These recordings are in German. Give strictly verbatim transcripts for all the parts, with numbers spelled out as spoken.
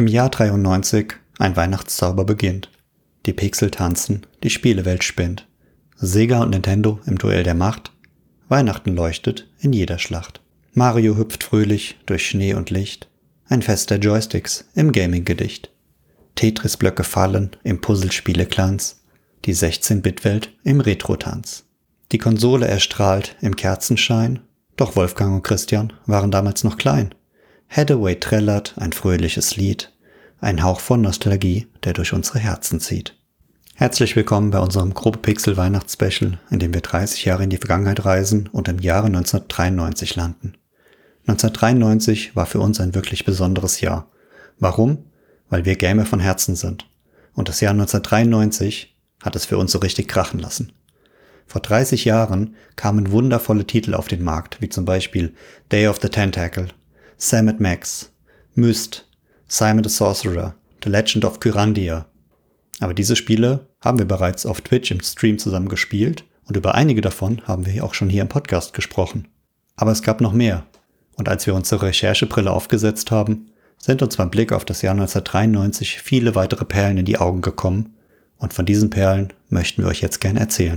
Im Jahr dreiundneunzig ein Weihnachtszauber beginnt. Die Pixel tanzen, die Spielewelt spinnt. Sega und Nintendo im Duell der Macht. Weihnachten leuchtet in jeder Schlacht. Mario hüpft fröhlich durch Schnee und Licht. Ein Fest der Joysticks im Gaming-Gedicht. Tetris-Blöcke fallen im Puzzlespiele-Glanz. Die sechzehn-Bit-Welt im Retro-Tanz. Die Konsole erstrahlt im Kerzenschein. Doch Wolfgang und Christian waren damals noch klein. Hathaway trällert ein fröhliches Lied. Ein Hauch von Nostalgie, der durch unsere Herzen zieht. Herzlich willkommen bei unserem Grobe Pixel Weihnachtsspecial, in dem wir dreißig Jahre in die Vergangenheit reisen und im Jahre neunzehnhundertdreiundneunzig landen. neunzehnhundertdreiundneunzig war für uns ein wirklich besonderes Jahr. Warum? Weil wir Gamer von Herzen sind. Und das Jahr neunzehnhundertdreiundneunzig hat es für uns so richtig krachen lassen. Vor dreißig Jahren kamen wundervolle Titel auf den Markt, wie zum Beispiel Day of the Tentacle, Sam and Max, Myst, Simon the Sorcerer, The Legend of Kyrandia. Aber diese Spiele haben wir bereits auf Twitch im Stream zusammen gespielt und über einige davon haben wir auch schon hier im Podcast gesprochen. Aber es gab noch mehr. Und als wir unsere Recherchebrille aufgesetzt haben, sind uns beim Blick auf das Jahr neunzehnhundertdreiundneunzig viele weitere Perlen in die Augen gekommen. Und von diesen Perlen möchten wir euch jetzt gerne erzählen.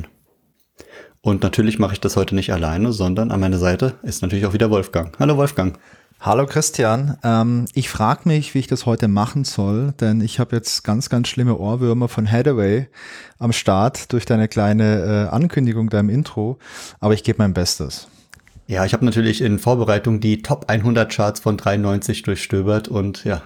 Und natürlich mache ich das heute nicht alleine, sondern an meiner Seite ist natürlich auch wieder Wolfgang. Hallo Wolfgang. Hallo Christian, ähm, ich frage mich, wie ich das heute machen soll, denn ich habe jetzt ganz, ganz schlimme Ohrwürmer von Hathaway am Start durch deine kleine äh, Ankündigung, deinem Intro, aber ich gebe mein Bestes. Ja, ich habe natürlich in Vorbereitung die Top hundert Charts von dreiundneunzig durchstöbert und ja,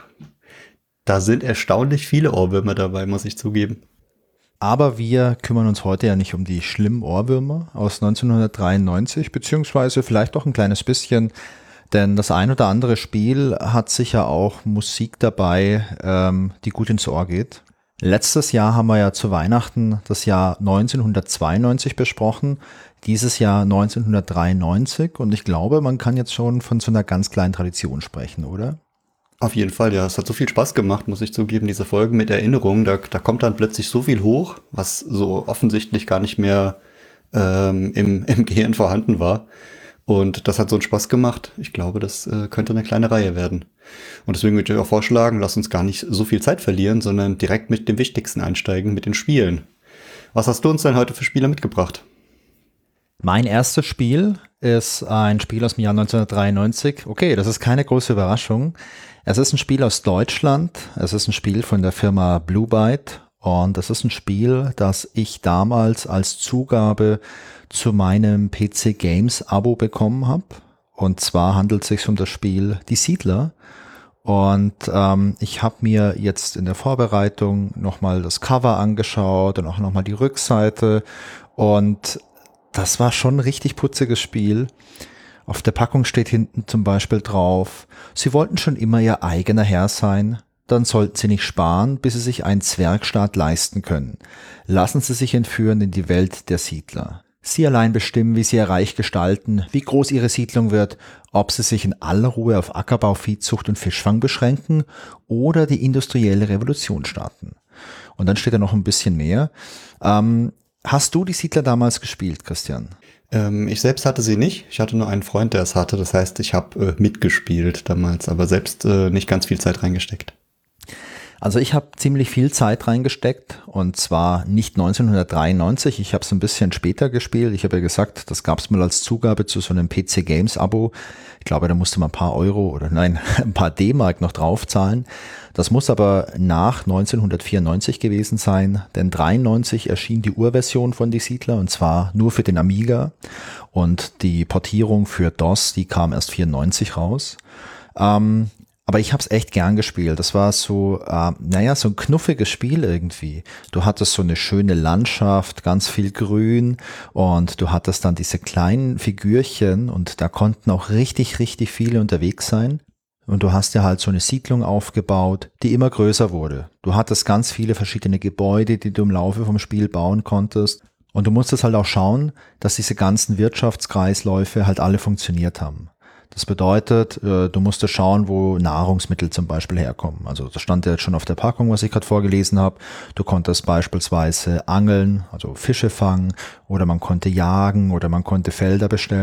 da sind erstaunlich viele Ohrwürmer dabei, muss ich zugeben. Aber wir kümmern uns heute ja nicht um die schlimmen Ohrwürmer aus neunzehnhundertdreiundneunzig, beziehungsweise vielleicht auch ein kleines bisschen. Denn das ein oder andere Spiel hat sicher auch Musik dabei, ähm, die gut ins Ohr geht. Letztes Jahr haben wir ja zu Weihnachten das Jahr neunzehnhundertzweiundneunzig besprochen, dieses Jahr neunzehnhundertdreiundneunzig und ich glaube, man kann jetzt schon von so einer ganz kleinen Tradition sprechen, oder? Auf jeden Fall, ja. Es hat so viel Spaß gemacht, muss ich zugeben, diese Folgen mit Erinnerungen. Da, da kommt dann plötzlich so viel hoch, was so offensichtlich gar nicht mehr ähm, im, im Gehirn vorhanden war. Und das hat so einen Spaß gemacht. Ich glaube, das äh, könnte eine kleine Reihe werden. Und deswegen würde ich euch auch vorschlagen, lasst uns gar nicht so viel Zeit verlieren, sondern direkt mit dem Wichtigsten einsteigen, mit den Spielen. Was hast du uns denn heute für Spiele mitgebracht? Mein erstes Spiel ist ein Spiel aus dem Jahr neunzehnhundertdreiundneunzig. Okay, das ist keine große Überraschung. Es ist ein Spiel aus Deutschland. Es ist ein Spiel von der Firma Blue Byte. Und es ist ein Spiel, das ich damals als Zugabe zu meinem P C Games Abo bekommen habe. Und zwar handelt es sich um das Spiel Die Siedler. Und ähm, ich habe mir jetzt in der Vorbereitung nochmal das Cover angeschaut und auch nochmal die Rückseite. Und das war schon ein richtig putziges Spiel. Auf der Packung steht hinten zum Beispiel drauf, sie wollten schon immer ihr eigener Herr sein. Dann sollten sie nicht sparen, bis sie sich einen Zwergstaat leisten können. Lassen sie sich entführen in die Welt der Siedler. Sie allein bestimmen, wie sie ihr Reich gestalten, wie groß ihre Siedlung wird, ob sie sich in aller Ruhe auf Ackerbau, Viehzucht und Fischfang beschränken oder die industrielle Revolution starten. Und dann steht da noch ein bisschen mehr. Ähm, hast du die Siedler damals gespielt, Christian? Ähm, ich selbst hatte sie nicht. Ich hatte nur einen Freund, der es hatte. Das heißt, ich habe äh, mitgespielt damals, aber selbst äh, nicht ganz viel Zeit reingesteckt. Also ich habe ziemlich viel Zeit reingesteckt und zwar nicht neunzehnhundertdreiundneunzig, ich habe es ein bisschen später gespielt. Ich habe ja gesagt, das gab es mal als Zugabe zu so einem P C Games Abo. Ich glaube, da musste man ein paar Euro oder nein, ein paar D-Mark noch draufzahlen. Das muss aber nach neunzehnhundertvierundneunzig gewesen sein, denn dreiundneunzig erschien die Urversion von Die Siedler und zwar nur für den Amiga und die Portierung für DOS, die kam erst vierundneunzig raus. Ähm, Aber ich habe es echt gern gespielt. Das war so, äh, naja, so ein knuffiges Spiel irgendwie. Du hattest so eine schöne Landschaft, ganz viel Grün und du hattest dann diese kleinen Figürchen und da konnten auch richtig, richtig viele unterwegs sein. Und du hast ja halt so eine Siedlung aufgebaut, die immer größer wurde. Du hattest ganz viele verschiedene Gebäude, die du im Laufe vom Spiel bauen konntest. Und du musstest halt auch schauen, dass diese ganzen Wirtschaftskreisläufe halt alle funktioniert haben. Das bedeutet, du musstest schauen, wo Nahrungsmittel zum Beispiel herkommen. Also das stand ja jetzt schon auf der Packung, was ich gerade vorgelesen habe. Du konntest beispielsweise angeln, also Fische fangen, oder man konnte jagen oder man konnte Felder bestellen.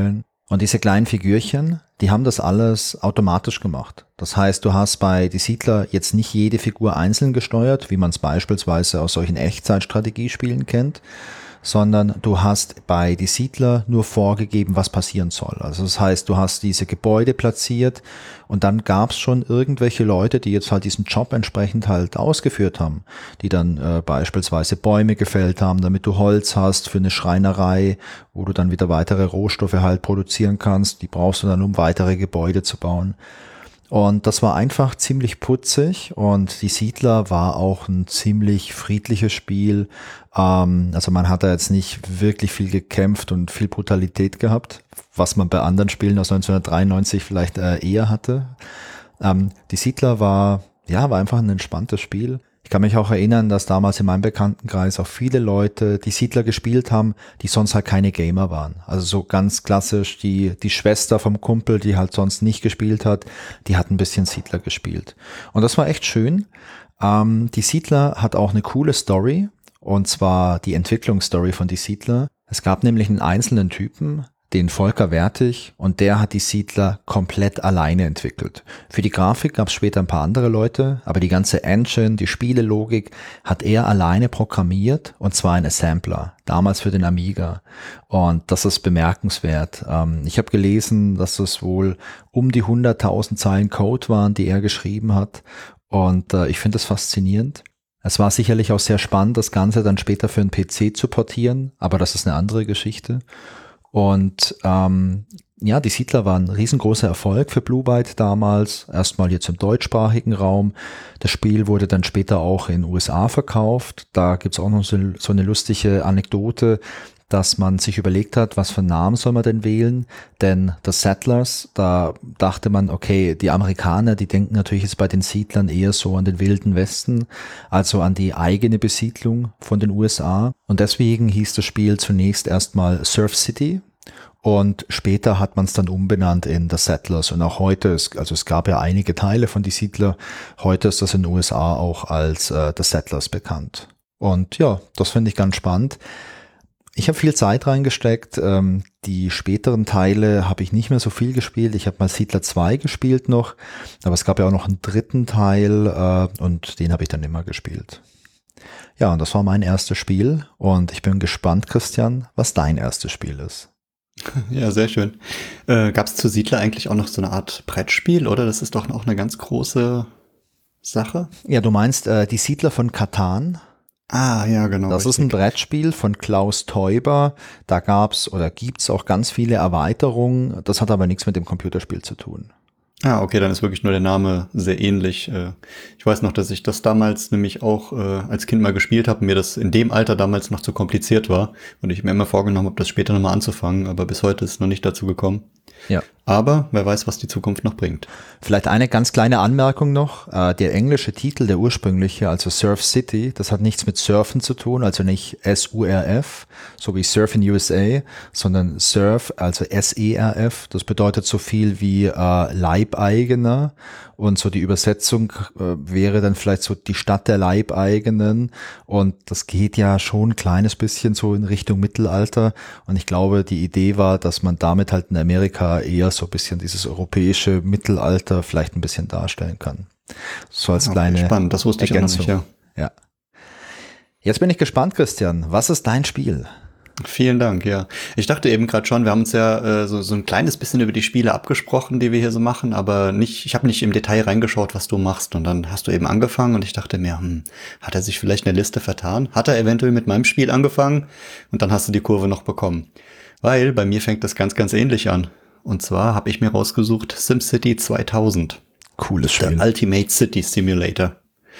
Und diese kleinen Figürchen, die haben das alles automatisch gemacht. Das heißt, du hast bei Die Siedler jetzt nicht jede Figur einzeln gesteuert, wie man es beispielsweise aus solchen Echtzeitstrategiespielen kennt, sondern du hast bei Die Siedler nur vorgegeben, was passieren soll. Also das heißt, du hast diese Gebäude platziert und dann gab es schon irgendwelche Leute, die jetzt halt diesen Job entsprechend halt ausgeführt haben, die dann äh, beispielsweise Bäume gefällt haben, damit du Holz hast für eine Schreinerei, wo du dann wieder weitere Rohstoffe halt produzieren kannst. Die brauchst du dann, um weitere Gebäude zu bauen. Und das war einfach ziemlich putzig und Die Siedler war auch ein ziemlich friedliches Spiel. Ähm, also man hat da jetzt nicht wirklich viel gekämpft und viel Brutalität gehabt, was man bei anderen Spielen aus neunzehnhundertdreiundneunzig vielleicht äh, eher hatte. Ähm, Die Siedler war, ja, war einfach ein entspanntes Spiel. Ich kann mich auch erinnern, dass damals in meinem Bekanntenkreis auch viele Leute Die Siedler gespielt haben, die sonst halt keine Gamer waren. Also so ganz klassisch die die Schwester vom Kumpel, die halt sonst nicht gespielt hat, die hat ein bisschen Siedler gespielt. Und das war echt schön. Ähm, Die Siedler hat auch eine coole Story, und zwar die Entwicklungsstory von Die Siedler. Es gab nämlich einen einzelnen Typen, den Volker Wertig, und der hat Die Siedler komplett alleine entwickelt. Für die Grafik gab es später ein paar andere Leute, aber die ganze Engine, die Spielelogik hat er alleine programmiert, und zwar in Assembler, damals für den Amiga. Und das ist bemerkenswert. Ich habe gelesen, dass es wohl um die hunderttausend Zeilen Code waren, die er geschrieben hat, und ich finde das faszinierend. Es war sicherlich auch sehr spannend, das Ganze dann später für einen P C zu portieren, aber das ist eine andere Geschichte. Und ähm, ja, Die Siedler war ein riesengroßer Erfolg für Blue Byte damals, erstmal jetzt im deutschsprachigen Raum. Das Spiel wurde dann später auch in den U S A verkauft. Da gibt's auch noch so, so eine lustige Anekdote, dass man sich überlegt hat, was für einen Namen soll man denn wählen, denn The Settlers, da dachte man, okay, die Amerikaner, die denken natürlich jetzt bei den Siedlern eher so an den Wilden Westen, also an die eigene Besiedlung von den U S A, und deswegen hieß das Spiel zunächst erstmal Surf City und später hat man es dann umbenannt in The Settlers, und auch heute, ist, also es gab ja einige Teile von Die Siedler, heute ist das in den U S A auch als äh, The Settlers bekannt. Und ja, das finde ich ganz spannend. Ich habe viel Zeit reingesteckt. Ähm, die späteren Teile habe ich nicht mehr so viel gespielt. Ich habe mal Siedler zwei gespielt noch, aber es gab ja auch noch einen dritten Teil äh, und den habe ich dann immer gespielt. Ja, und das war mein erstes Spiel und ich bin gespannt, Christian, was dein erstes Spiel ist. Ja, sehr schön. Äh, gab es zu Siedler eigentlich auch noch so eine Art Brettspiel, oder? Das ist doch auch eine ganz große Sache. Ja, du meinst äh, die Siedler von Catan? Ah, ja, genau. Das richtig. ist ein Brettspiel von Klaus Teuber. Da gab's oder gibt's auch ganz viele Erweiterungen. Das hat aber nichts mit dem Computerspiel zu tun. Ah, okay, dann ist wirklich nur der Name sehr ähnlich. Ich weiß noch, dass ich das damals nämlich auch als Kind mal gespielt habe und mir das in dem Alter damals noch zu kompliziert war und ich mir immer vorgenommen habe, das später nochmal anzufangen, aber bis heute ist es noch nicht dazu gekommen. Ja. Aber wer weiß, was die Zukunft noch bringt. Vielleicht eine ganz kleine Anmerkung noch. Der englische Titel, der ursprüngliche, also Surf City, das hat nichts mit Surfen zu tun, also nicht S U R F, so wie Surf in U S A, sondern Surf, also S E R F. Das bedeutet so viel wie äh, Leibeigener, und so die Übersetzung äh, wäre dann vielleicht so die Stadt der Leibeigenen, und das geht ja schon ein kleines bisschen so in Richtung Mittelalter, und ich glaube, die Idee war, dass man damit halt in Amerika eher so ein bisschen dieses europäische Mittelalter vielleicht ein bisschen darstellen kann. So als okay, kleine spannend, das wusste ich auch noch nicht, ja. Ja. Jetzt bin ich gespannt, Christian. Was ist dein Spiel? Vielen Dank, ja. Ich dachte eben gerade schon, wir haben uns ja äh, so, so ein kleines bisschen über die Spiele abgesprochen, die wir hier so machen, aber nicht, ich habe nicht im Detail reingeschaut, was du machst, und dann hast du eben angefangen und ich dachte mir, hm, hat er sich vielleicht eine Liste vertan? Hat er eventuell mit meinem Spiel angefangen und dann hast du die Kurve noch bekommen? Weil bei mir fängt das ganz, ganz ähnlich an. Und zwar habe ich mir rausgesucht SimCity zweitausend. Cooles Spiel. Der Ultimate City Simulator.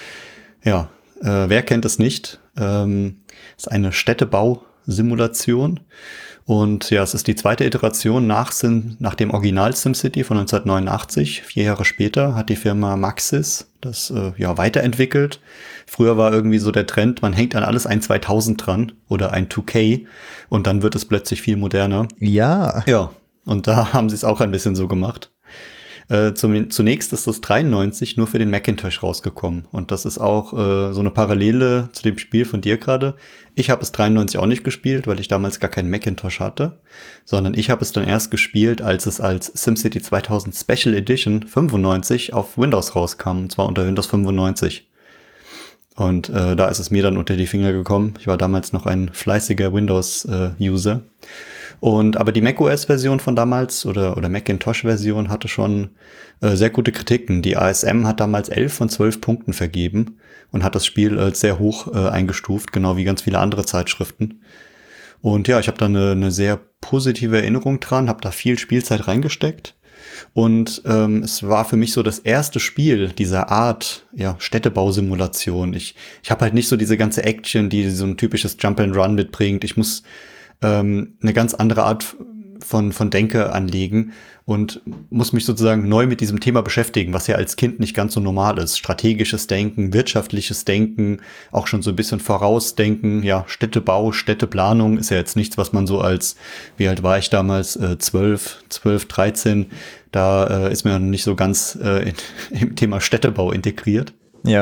Ja, äh, wer kennt es nicht? Ähm, ist eine Städtebau-Simulation. Und ja, es ist die zweite Iteration nach, Sim, nach dem Original SimCity von neunzehnhundertneunundachtzig. Vier Jahre später hat die Firma Maxis das äh, ja weiterentwickelt. Früher war irgendwie so der Trend, man hängt an alles ein zweitausend dran oder ein zwei K und dann wird es plötzlich viel moderner. Ja. Ja, und da haben sie es auch ein bisschen so gemacht. Äh, zum, zunächst ist das dreiundneunzig nur für den Macintosh rausgekommen. Und das ist auch äh, so eine Parallele zu dem Spiel von dir gerade. Ich habe es dreiundneunzig auch nicht gespielt, weil ich damals gar keinen Macintosh hatte, sondern ich habe es dann erst gespielt, als es als SimCity zweitausend Special Edition fünfundneunzig auf Windows rauskam, und zwar unter Windows fünfundneunzig. Und äh, da ist es mir dann unter die Finger gekommen. Ich war damals noch ein fleißiger Windows-User. Äh, Und aber die macOS-Version von damals oder oder Macintosh-Version hatte schon äh, sehr gute Kritiken. Die A S M hat damals elf von zwölf Punkten vergeben und hat das Spiel als sehr hoch äh, eingestuft, genau wie ganz viele andere Zeitschriften. Und ja, ich habe da eine, eine sehr positive Erinnerung dran, habe da viel Spielzeit reingesteckt. Und ähm, es war für mich so das erste Spiel dieser Art, ja, Städtebausimulation. Ich ich habe halt nicht so diese ganze Action, die so ein typisches Jump and Run mitbringt. Ich muss ähm, eine ganz andere Art von von Denke anlegen und muss mich sozusagen neu mit diesem Thema beschäftigen, was ja als Kind nicht ganz so normal ist. Strategisches Denken, wirtschaftliches Denken, auch schon so ein bisschen Vorausdenken. Ja, Städtebau, Städteplanung ist ja jetzt nichts, was man so als, wie alt war ich damals, äh, zwölf, zwölf, dreizehn, da äh, ist mir noch nicht so ganz äh, in, im Thema Städtebau integriert. Ja.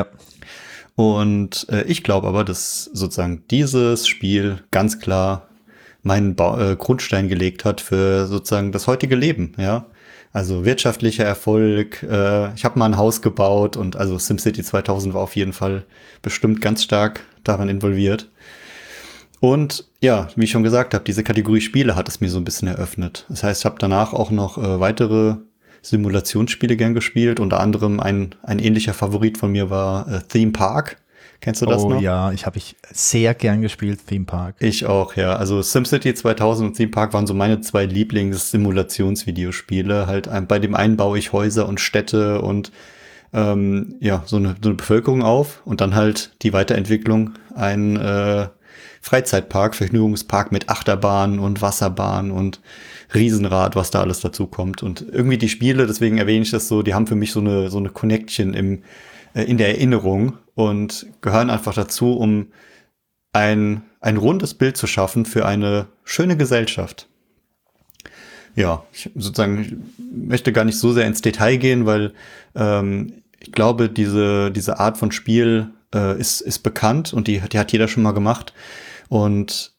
Und äh, ich glaube aber, dass sozusagen dieses Spiel ganz klar meinen ba- äh, Grundstein gelegt hat für sozusagen das heutige Leben, ja. Also wirtschaftlicher Erfolg, äh, ich habe mal ein Haus gebaut und also SimCity zweitausend war auf jeden Fall bestimmt ganz stark daran involviert. Und ja, wie ich schon gesagt habe, diese Kategorie Spiele hat es mir so ein bisschen eröffnet. Das heißt, ich habe danach auch noch äh, weitere Simulationsspiele gern gespielt. Unter anderem ein, ein ähnlicher Favorit von mir war äh, Theme Park. Kennst du das oh, noch? Oh ja, ich habe ich sehr gern gespielt, Theme Park. Ich auch, ja. Also SimCity zweitausend und Theme Park waren so meine zwei Lieblings-Simulationsvideospiele. Halt ein, bei dem einen baue ich Häuser und Städte und ähm, ja, so eine, so eine Bevölkerung auf und dann halt die Weiterentwicklung, ein äh, Freizeitpark, Vergnügungspark mit Achterbahn und Wasserbahn und Riesenrad, was da alles dazu kommt. Und irgendwie die Spiele, deswegen erwähne ich das so, die haben für mich so eine so eine Connection im äh, in der Erinnerung und gehören einfach dazu, um ein ein rundes Bild zu schaffen für eine schöne Gesellschaft. Ja, ich sozusagen ich möchte gar nicht so sehr ins Detail gehen, weil ähm, ich glaube, diese diese Art von Spiel äh, ist ist bekannt und die, die hat jeder schon mal gemacht. Und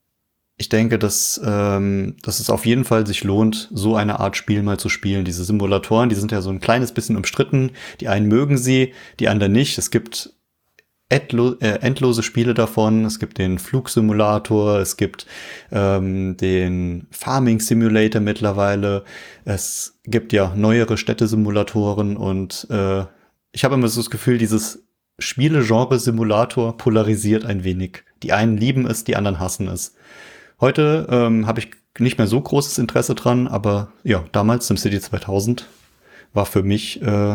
ich denke, dass, ähm, dass es auf jeden Fall sich lohnt, so eine Art Spiel mal zu spielen. Diese Simulatoren, die sind ja so ein kleines bisschen umstritten. Die einen mögen sie, die anderen nicht. Es gibt endlo- äh, endlose Spiele davon. Es gibt den Flugsimulator, es gibt ähm, den Farming Simulator mittlerweile. Es gibt ja neuere Städtesimulatoren und äh, ich habe immer so das Gefühl, dieses Spielegenre Simulator polarisiert ein wenig. Die einen lieben es, die anderen hassen es. Heute ähm, habe ich nicht mehr so großes Interesse dran, aber ja, damals SimCity zweitausend war für mich äh,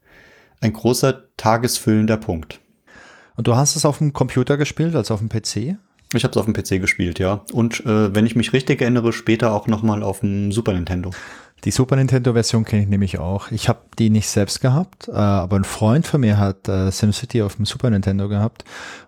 ein großer tagesfüllender Punkt. Und du hast es auf dem Computer gespielt, also auf dem P C? Ich habe es auf dem P C gespielt, ja. Und äh, wenn ich mich richtig erinnere, später auch noch mal auf dem Super Nintendo. Die Super Nintendo-Version kenne ich nämlich auch. Ich habe die nicht selbst gehabt, äh, aber ein Freund von mir hat äh, SimCity auf dem Super Nintendo gehabt.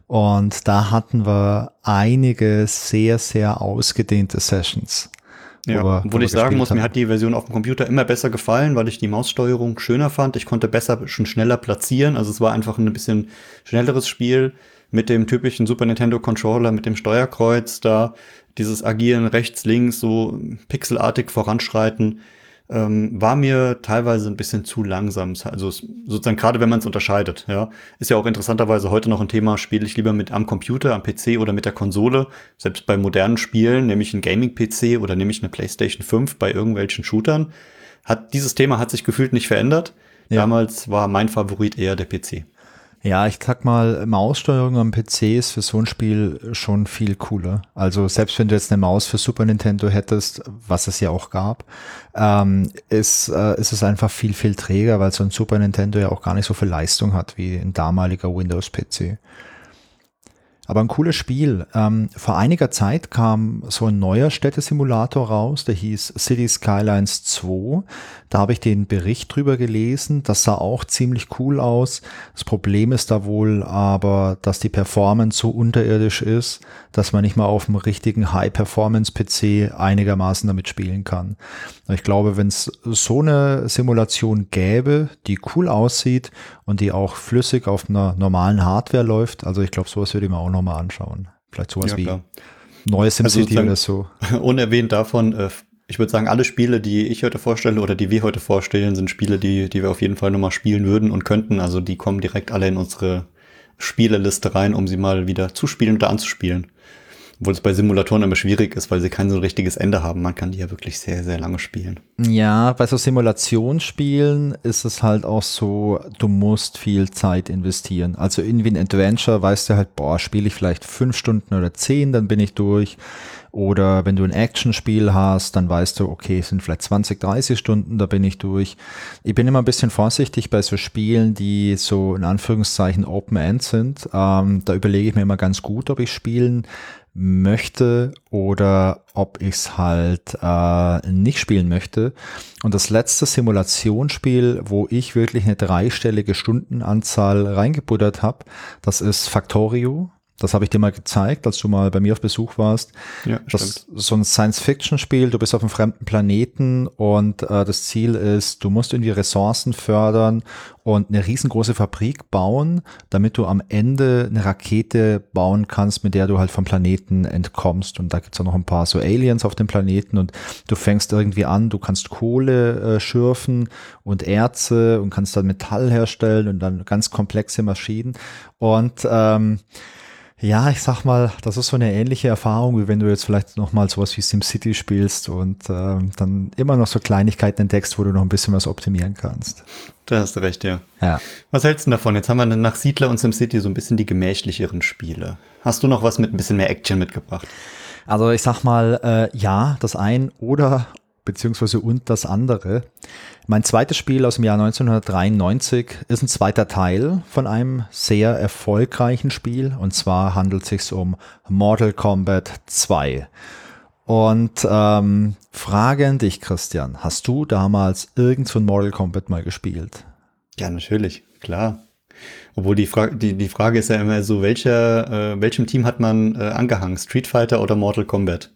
Und da hatten wir einige sehr, sehr ausgedehnte Sessions. Ja, wir, obwohl ich sagen muss, haben. Mir hat die Version auf dem Computer immer besser gefallen, weil ich die Maussteuerung schöner fand. Ich konnte besser, schon schneller platzieren. Also es war einfach ein bisschen schnelleres Spiel mit dem typischen Super Nintendo Controller, mit dem Steuerkreuz da. Dieses Agieren rechts, links, so pixelartig voranschreiten. Ähm, war mir teilweise ein bisschen zu langsam. Also sozusagen gerade wenn man es unterscheidet, ja. Ist ja auch interessanterweise heute noch ein Thema, spiele ich lieber mit am Computer, am P C oder mit der Konsole. Selbst bei modernen Spielen, nämlich ein Gaming-P C oder nämlich eine PlayStation fünf bei irgendwelchen Shootern, hat dieses Thema hat sich gefühlt nicht verändert. Ja. Damals war mein Favorit eher der P C. Ja, ich sag mal, Maussteuerung am P C ist für so ein Spiel schon viel cooler. Also selbst wenn du jetzt eine Maus für Super Nintendo hättest, was es ja auch gab, ähm, ist, äh, ist es einfach viel, viel träger, weil so ein Super Nintendo ja auch gar nicht so viel Leistung hat wie ein damaliger Windows-P C. Aber ein cooles Spiel. Ähm, vor einiger Zeit kam so ein neuer Städtesimulator raus, der hieß City Skylines zwei. Da habe ich den Bericht drüber gelesen. Das sah auch ziemlich cool aus. Das Problem ist da wohl aber, dass die Performance so unterirdisch ist, dass man nicht mal auf einem richtigen High-Performance-P C einigermaßen damit spielen kann. Ich glaube, wenn es so eine Simulation gäbe, die cool aussieht und die auch flüssig auf einer normalen Hardware läuft, also ich glaube, sowas würde ich mir auch nochmal anschauen. Vielleicht sowas ja, wie klar. Neues SimCity also oder so. Unerwähnt davon, äh, ich würde sagen, alle Spiele, die ich heute vorstelle oder die wir heute vorstellen, sind Spiele, die, die wir auf jeden Fall nochmal spielen würden und könnten. Also die kommen direkt alle in unsere Spieleliste rein, um sie mal wieder zu spielen oder anzuspielen. Obwohl es bei Simulatoren immer schwierig ist, weil sie kein so ein richtiges Ende haben. Man kann die ja wirklich sehr, sehr lange spielen. Ja, bei so Simulationsspielen ist es halt auch so, du musst viel Zeit investieren. Also irgendwie ein Adventure weißt du halt, boah, spiele ich vielleicht fünf Stunden oder zehn, dann bin ich durch. Oder wenn du ein Actionspiel hast, dann weißt du, okay, es sind vielleicht zwanzig, dreißig Stunden, da bin ich durch. Ich bin immer ein bisschen vorsichtig bei so Spielen, die so in Anführungszeichen Open-End sind. Ähm, da überlege ich mir immer ganz gut, ob ich spielen möchte oder ob ich es halt äh, nicht spielen möchte. Und das letzte Simulationsspiel, wo ich wirklich eine dreistellige Stundenanzahl reingebuttert habe, das ist Factorio. Das habe ich dir mal gezeigt, als du mal bei mir auf Besuch warst. Ja, das ist so ein Science-Fiction-Spiel, du bist auf einem fremden Planeten und äh, das Ziel ist, du musst irgendwie Ressourcen fördern und eine riesengroße Fabrik bauen, damit du am Ende eine Rakete bauen kannst, mit der du halt vom Planeten entkommst. Und da gibt's auch noch ein paar so Aliens auf dem Planeten und du fängst irgendwie an, du kannst Kohle äh, schürfen und Erze und kannst dann Metall herstellen und dann ganz komplexe Maschinen. Und ähm, ja, ich sag mal, das ist so eine ähnliche Erfahrung, wie wenn du jetzt vielleicht nochmal sowas wie SimCity spielst und ähm, dann immer noch so Kleinigkeiten entdeckst, wo du noch ein bisschen was optimieren kannst. Da hast du recht, ja. Ja. Was hältst du davon? Jetzt haben wir nach Siedler und SimCity so ein bisschen die gemächlicheren Spiele. Hast du noch was mit ein bisschen mehr Action mitgebracht? Also ich sag mal, äh, ja, das ein oder beziehungsweise und das andere. Mein zweites Spiel aus dem Jahr neunzehnhundertdreiundneunzig ist ein zweiter Teil von einem sehr erfolgreichen Spiel und zwar handelt es sich um Mortal Kombat zwei. Und ähm, Frage an dich, Christian, hast du damals irgend so ein Mortal Kombat mal gespielt? Ja, natürlich, klar. Obwohl die Frage, die, die Frage ist ja immer so, welcher, äh, welchem Team hat man äh, angehangen? Street Fighter oder Mortal Kombat?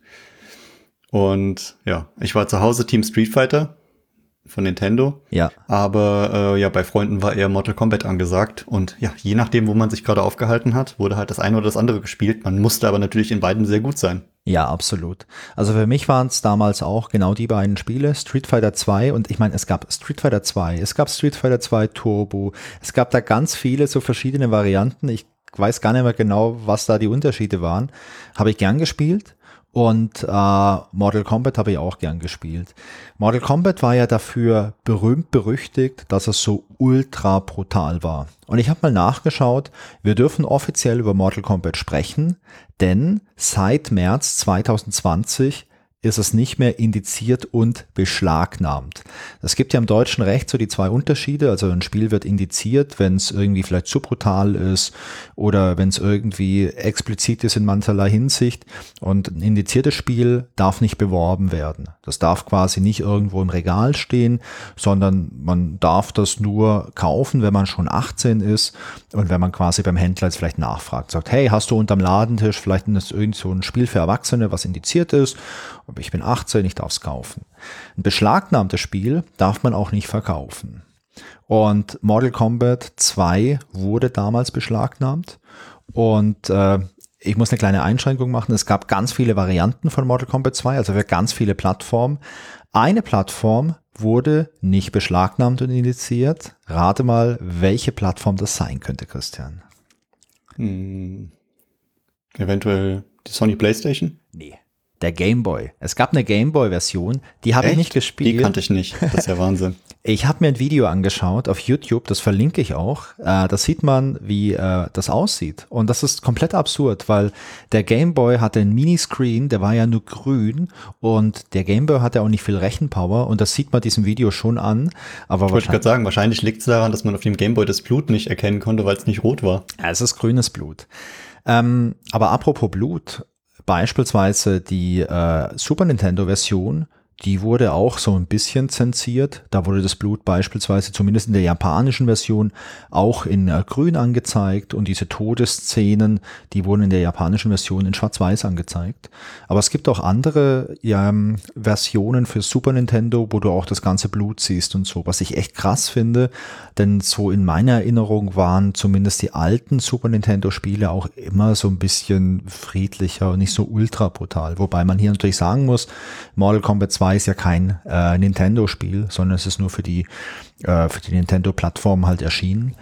Und ja, ich war zu Hause Team Street Fighter von Nintendo. Ja. Aber äh, ja, bei Freunden war eher Mortal Kombat angesagt. Und ja, je nachdem, wo man sich gerade aufgehalten hat, wurde halt das eine oder das andere gespielt. Man musste aber natürlich in beiden sehr gut sein. Ja, absolut. Also für mich waren es damals auch genau die beiden Spiele, Street Fighter zwei und ich meine, es gab Street Fighter zwei, es gab Street Fighter zwei Turbo, es gab da ganz viele so verschiedene Varianten. Ich weiß gar nicht mehr genau, was da die Unterschiede waren. Habe ich gern gespielt. Und äh, Mortal Kombat habe ich auch gern gespielt. Mortal Kombat war ja dafür berühmt berüchtigt, dass es so ultra brutal war. Und ich habe mal nachgeschaut, wir dürfen offiziell über Mortal Kombat sprechen, denn seit März zwanzig zwanzig ist es nicht mehr indiziert und beschlagnahmt. Es gibt ja im deutschen Recht so die zwei Unterschiede, also ein Spiel wird indiziert, wenn es irgendwie vielleicht zu brutal ist oder wenn es irgendwie explizit ist in mancherlei Hinsicht und ein indiziertes Spiel darf nicht beworben werden. Das darf quasi nicht irgendwo im Regal stehen, sondern man darf das nur kaufen, wenn man schon achtzehn ist und wenn man quasi beim Händler jetzt vielleicht nachfragt, sagt, hey, hast du unterm Ladentisch vielleicht irgend so ein Spiel für Erwachsene, was indiziert ist? Ich bin achtzehn, ich darf es kaufen. Ein beschlagnahmtes Spiel darf man auch nicht verkaufen. Und Mortal Kombat zwei wurde damals beschlagnahmt. Und äh, ich muss eine kleine Einschränkung machen. Es gab ganz viele Varianten von Mortal Kombat zwei, also für ganz viele Plattformen. Eine Plattform wurde nicht beschlagnahmt und indiziert. Rate mal, welche Plattform das sein könnte, Christian. Hm. Eventuell die Sony PlayStation? Nee. Der Game Boy. Es gab eine Game Boy-Version, die habe ich nicht gespielt. Die kannte ich nicht. Das ist ja Wahnsinn. Ich habe mir ein Video angeschaut auf YouTube, das verlinke ich auch. Äh, da sieht man, wie äh, das aussieht. Und das ist komplett absurd, weil der Game Boy hatte einen Miniscreen, der war ja nur grün und der Game Boy hatte auch nicht viel Rechenpower und das sieht man diesem Video schon an. Aber ich wollte gerade sagen, wahrscheinlich liegt es daran, dass man auf dem Game Boy das Blut nicht erkennen konnte, weil es nicht rot war. Ja, es ist grünes Blut. Ähm, aber apropos Blut, beispielsweise die äh, Super Nintendo-Version, die wurde auch so ein bisschen zensiert. Da wurde das Blut beispielsweise, zumindest in der japanischen Version, auch in äh, grün angezeigt und diese Todesszenen, die wurden in der japanischen Version in schwarz-weiß angezeigt. Aber es gibt auch andere ja, ähm, Versionen für Super Nintendo, wo du auch das ganze Blut siehst und so, was ich echt krass finde, denn so in meiner Erinnerung waren zumindest die alten Super Nintendo-Spiele auch immer so ein bisschen friedlicher und nicht so ultra brutal. Wobei man hier natürlich sagen muss, Mortal Kombat zwei ist ja kein äh, Nintendo-Spiel, sondern es ist nur für die, äh, für die Nintendo-Plattform halt erschienen.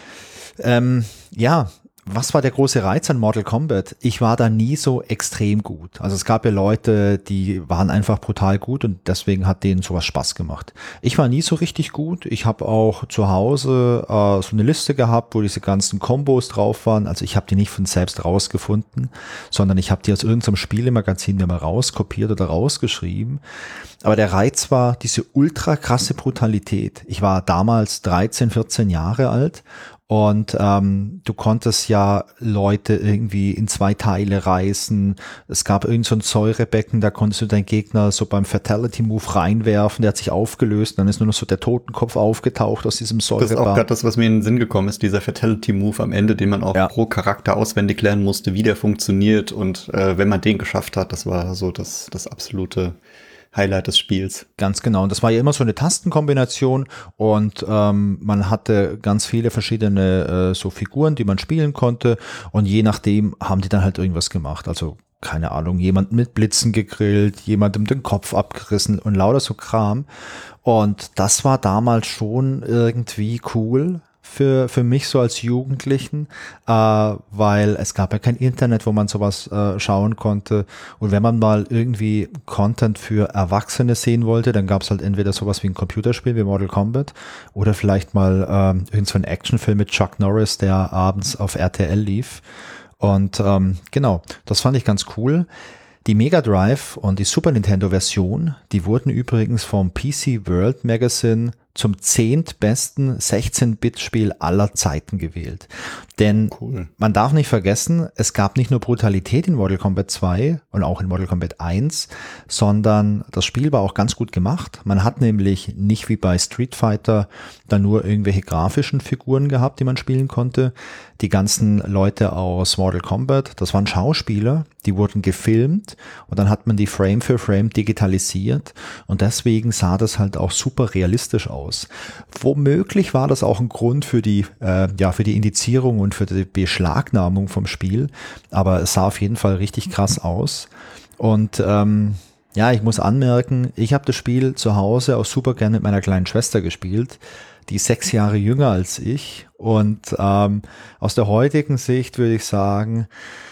Ähm, ja, was war der große Reiz an Mortal Kombat? Ich war da nie so extrem gut. Also es gab ja Leute, die waren einfach brutal gut und deswegen hat denen sowas Spaß gemacht. Ich war nie so richtig gut. Ich habe auch zu Hause äh, so eine Liste gehabt, wo diese ganzen Kombos drauf waren. Also ich habe die nicht von selbst rausgefunden, sondern ich habe die aus irgendeinem Spielemagazin mir mal rauskopiert oder rausgeschrieben. Aber der Reiz war diese ultra krasse Brutalität. Ich war damals dreizehn, vierzehn Jahre alt. Und ähm, du konntest ja Leute irgendwie in zwei Teile reißen. Es gab irgend so ein Säurebecken, da konntest du deinen Gegner so beim Fatality-Move reinwerfen. Der hat sich aufgelöst. Dann ist nur noch so der Totenkopf aufgetaucht aus diesem Säurebad. Das ist auch gerade das, was mir in den Sinn gekommen ist, dieser Fatality-Move am Ende, den man auch ja. pro Charakter auswendig lernen musste, wie der funktioniert. Und äh, wenn man den geschafft hat, das war so das, das absolute Highlight des Spiels. Ganz genau. Und das war ja immer so eine Tastenkombination und ähm, man hatte ganz viele verschiedene äh, so Figuren, die man spielen konnte und je nachdem haben die dann halt irgendwas gemacht. Also keine Ahnung, jemand mit Blitzen gegrillt, jemandem den Kopf abgerissen und lauter so Kram. Und das war damals schon irgendwie cool. Für, für mich so als Jugendlichen, äh, weil es gab ja kein Internet, wo man sowas äh, schauen konnte. Und wenn man mal irgendwie Content für Erwachsene sehen wollte, dann gab es halt entweder sowas wie ein Computerspiel wie Mortal Kombat oder vielleicht mal ähm, irgend so ein Actionfilm mit Chuck Norris, der abends auf R T L lief. Und ähm, genau, das fand ich ganz cool. Die Mega Drive und die Super Nintendo Version, die wurden übrigens vom P C World Magazine zum zehntbesten sechzehn-Bit-Spiel aller Zeiten gewählt. Denn cool. Man darf nicht vergessen, es gab nicht nur Brutalität in Mortal Kombat zwei und auch in Mortal Kombat eins, sondern das Spiel war auch ganz gut gemacht. Man hat nämlich nicht wie bei Street Fighter da nur irgendwelche grafischen Figuren gehabt, die man spielen konnte. Die ganzen Leute aus Mortal Kombat, das waren Schauspieler, die wurden gefilmt und dann hat man die Frame für Frame digitalisiert und deswegen sah das halt auch super realistisch aus. Womöglich war das auch ein Grund für die, äh, ja, für die Indizierung und für die Beschlagnahmung vom Spiel, aber es sah auf jeden Fall richtig krass aus. Und ähm, ja, ich muss anmerken, ich habe das Spiel zu Hause auch super gern mit meiner kleinen Schwester gespielt, die ist sechs Jahre jünger als ich und ähm, aus der heutigen Sicht würde ich sagen,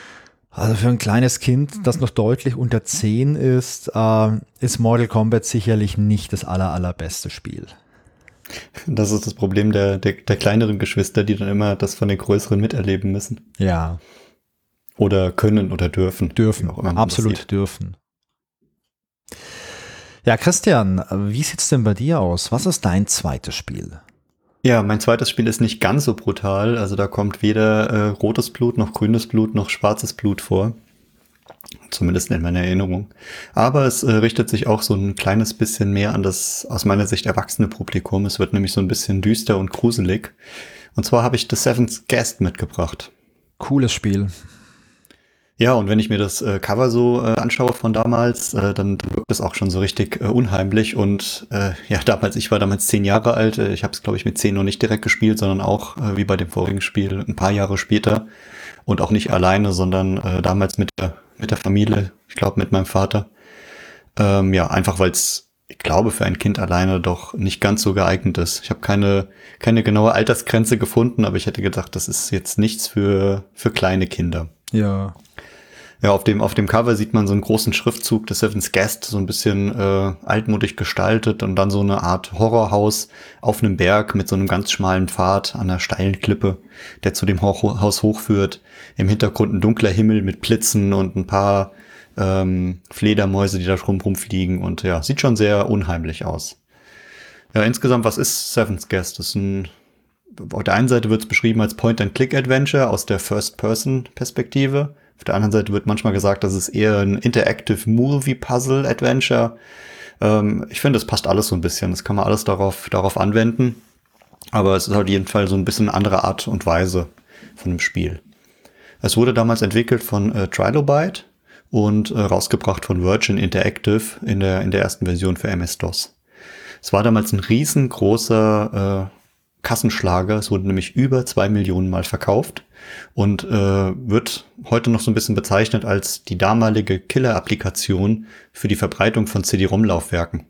also für ein kleines Kind, das noch deutlich unter zehn ist, äh, ist Mortal Kombat sicherlich nicht das aller, allerbeste Spiel. Das ist das Problem der, der, der kleineren Geschwister, die dann immer das von den größeren miterleben müssen. Ja. Oder können oder dürfen. Dürfen, auch immer absolut dürfen. Ja, Christian, wie sieht's denn bei dir aus? Was ist dein zweites Spiel? Ja, mein zweites Spiel ist nicht ganz so brutal. Also da kommt weder äh, rotes Blut, noch grünes Blut, noch schwarzes Blut vor. Zumindest in meiner Erinnerung. Aber es äh, richtet sich auch so ein kleines bisschen mehr an das aus meiner Sicht erwachsene Publikum. Es wird nämlich so ein bisschen düster und gruselig. Und zwar habe ich The Seventh Guest mitgebracht. Cooles Spiel. Ja, und wenn ich mir das äh, Cover so äh, anschaue von damals, äh, dann, dann wirkt es auch schon so richtig äh, unheimlich. Und äh, ja, damals, ich war damals zehn Jahre alt. Äh, ich habe es, glaube ich, mit zehn noch nicht direkt gespielt, sondern auch, äh, wie bei dem vorigen Spiel, ein paar Jahre später. Und auch nicht alleine, sondern äh, damals mit der, mit der Familie, ich glaube mit meinem Vater. Ähm, ja, einfach weil es, ich glaube, für ein Kind alleine doch nicht ganz so geeignet ist. Ich habe keine, keine genaue Altersgrenze gefunden, aber ich hätte gedacht, das ist jetzt nichts für, für kleine Kinder. Ja. Ja, auf dem, auf dem Cover sieht man so einen großen Schriftzug, The Seventh Guest, so ein bisschen äh, altmodisch gestaltet und dann so eine Art Horrorhaus auf einem Berg mit so einem ganz schmalen Pfad an einer steilen Klippe, der zu dem Ho- Haus hochführt. Im Hintergrund ein dunkler Himmel mit Blitzen und ein paar ähm, Fledermäuse, die da drumherum fliegen und ja, sieht schon sehr unheimlich aus. Ja, insgesamt, was ist Seventh Guest? Das ist ein auf der einen Seite wird es beschrieben als Point-and-Click-Adventure aus der First-Person-Perspektive. Auf der anderen Seite wird manchmal gesagt, das ist eher ein Interactive Movie-Puzzle-Adventure. Ähm, ich finde, das passt alles so ein bisschen. Das kann man alles darauf, darauf anwenden. Aber es ist auf jeden Fall so ein bisschen eine andere Art und Weise von dem Spiel. Es wurde damals entwickelt von äh, Trilobite und äh, rausgebracht von Virgin Interactive in der, in der ersten Version für M S-DOS. Es war damals ein riesengroßer äh, Kassenschlager. Es wurde nämlich über zwei Millionen Mal verkauft und äh, wird heute noch so ein bisschen bezeichnet als die damalige Killer-Applikation für die Verbreitung von C D-ROM-Laufwerken.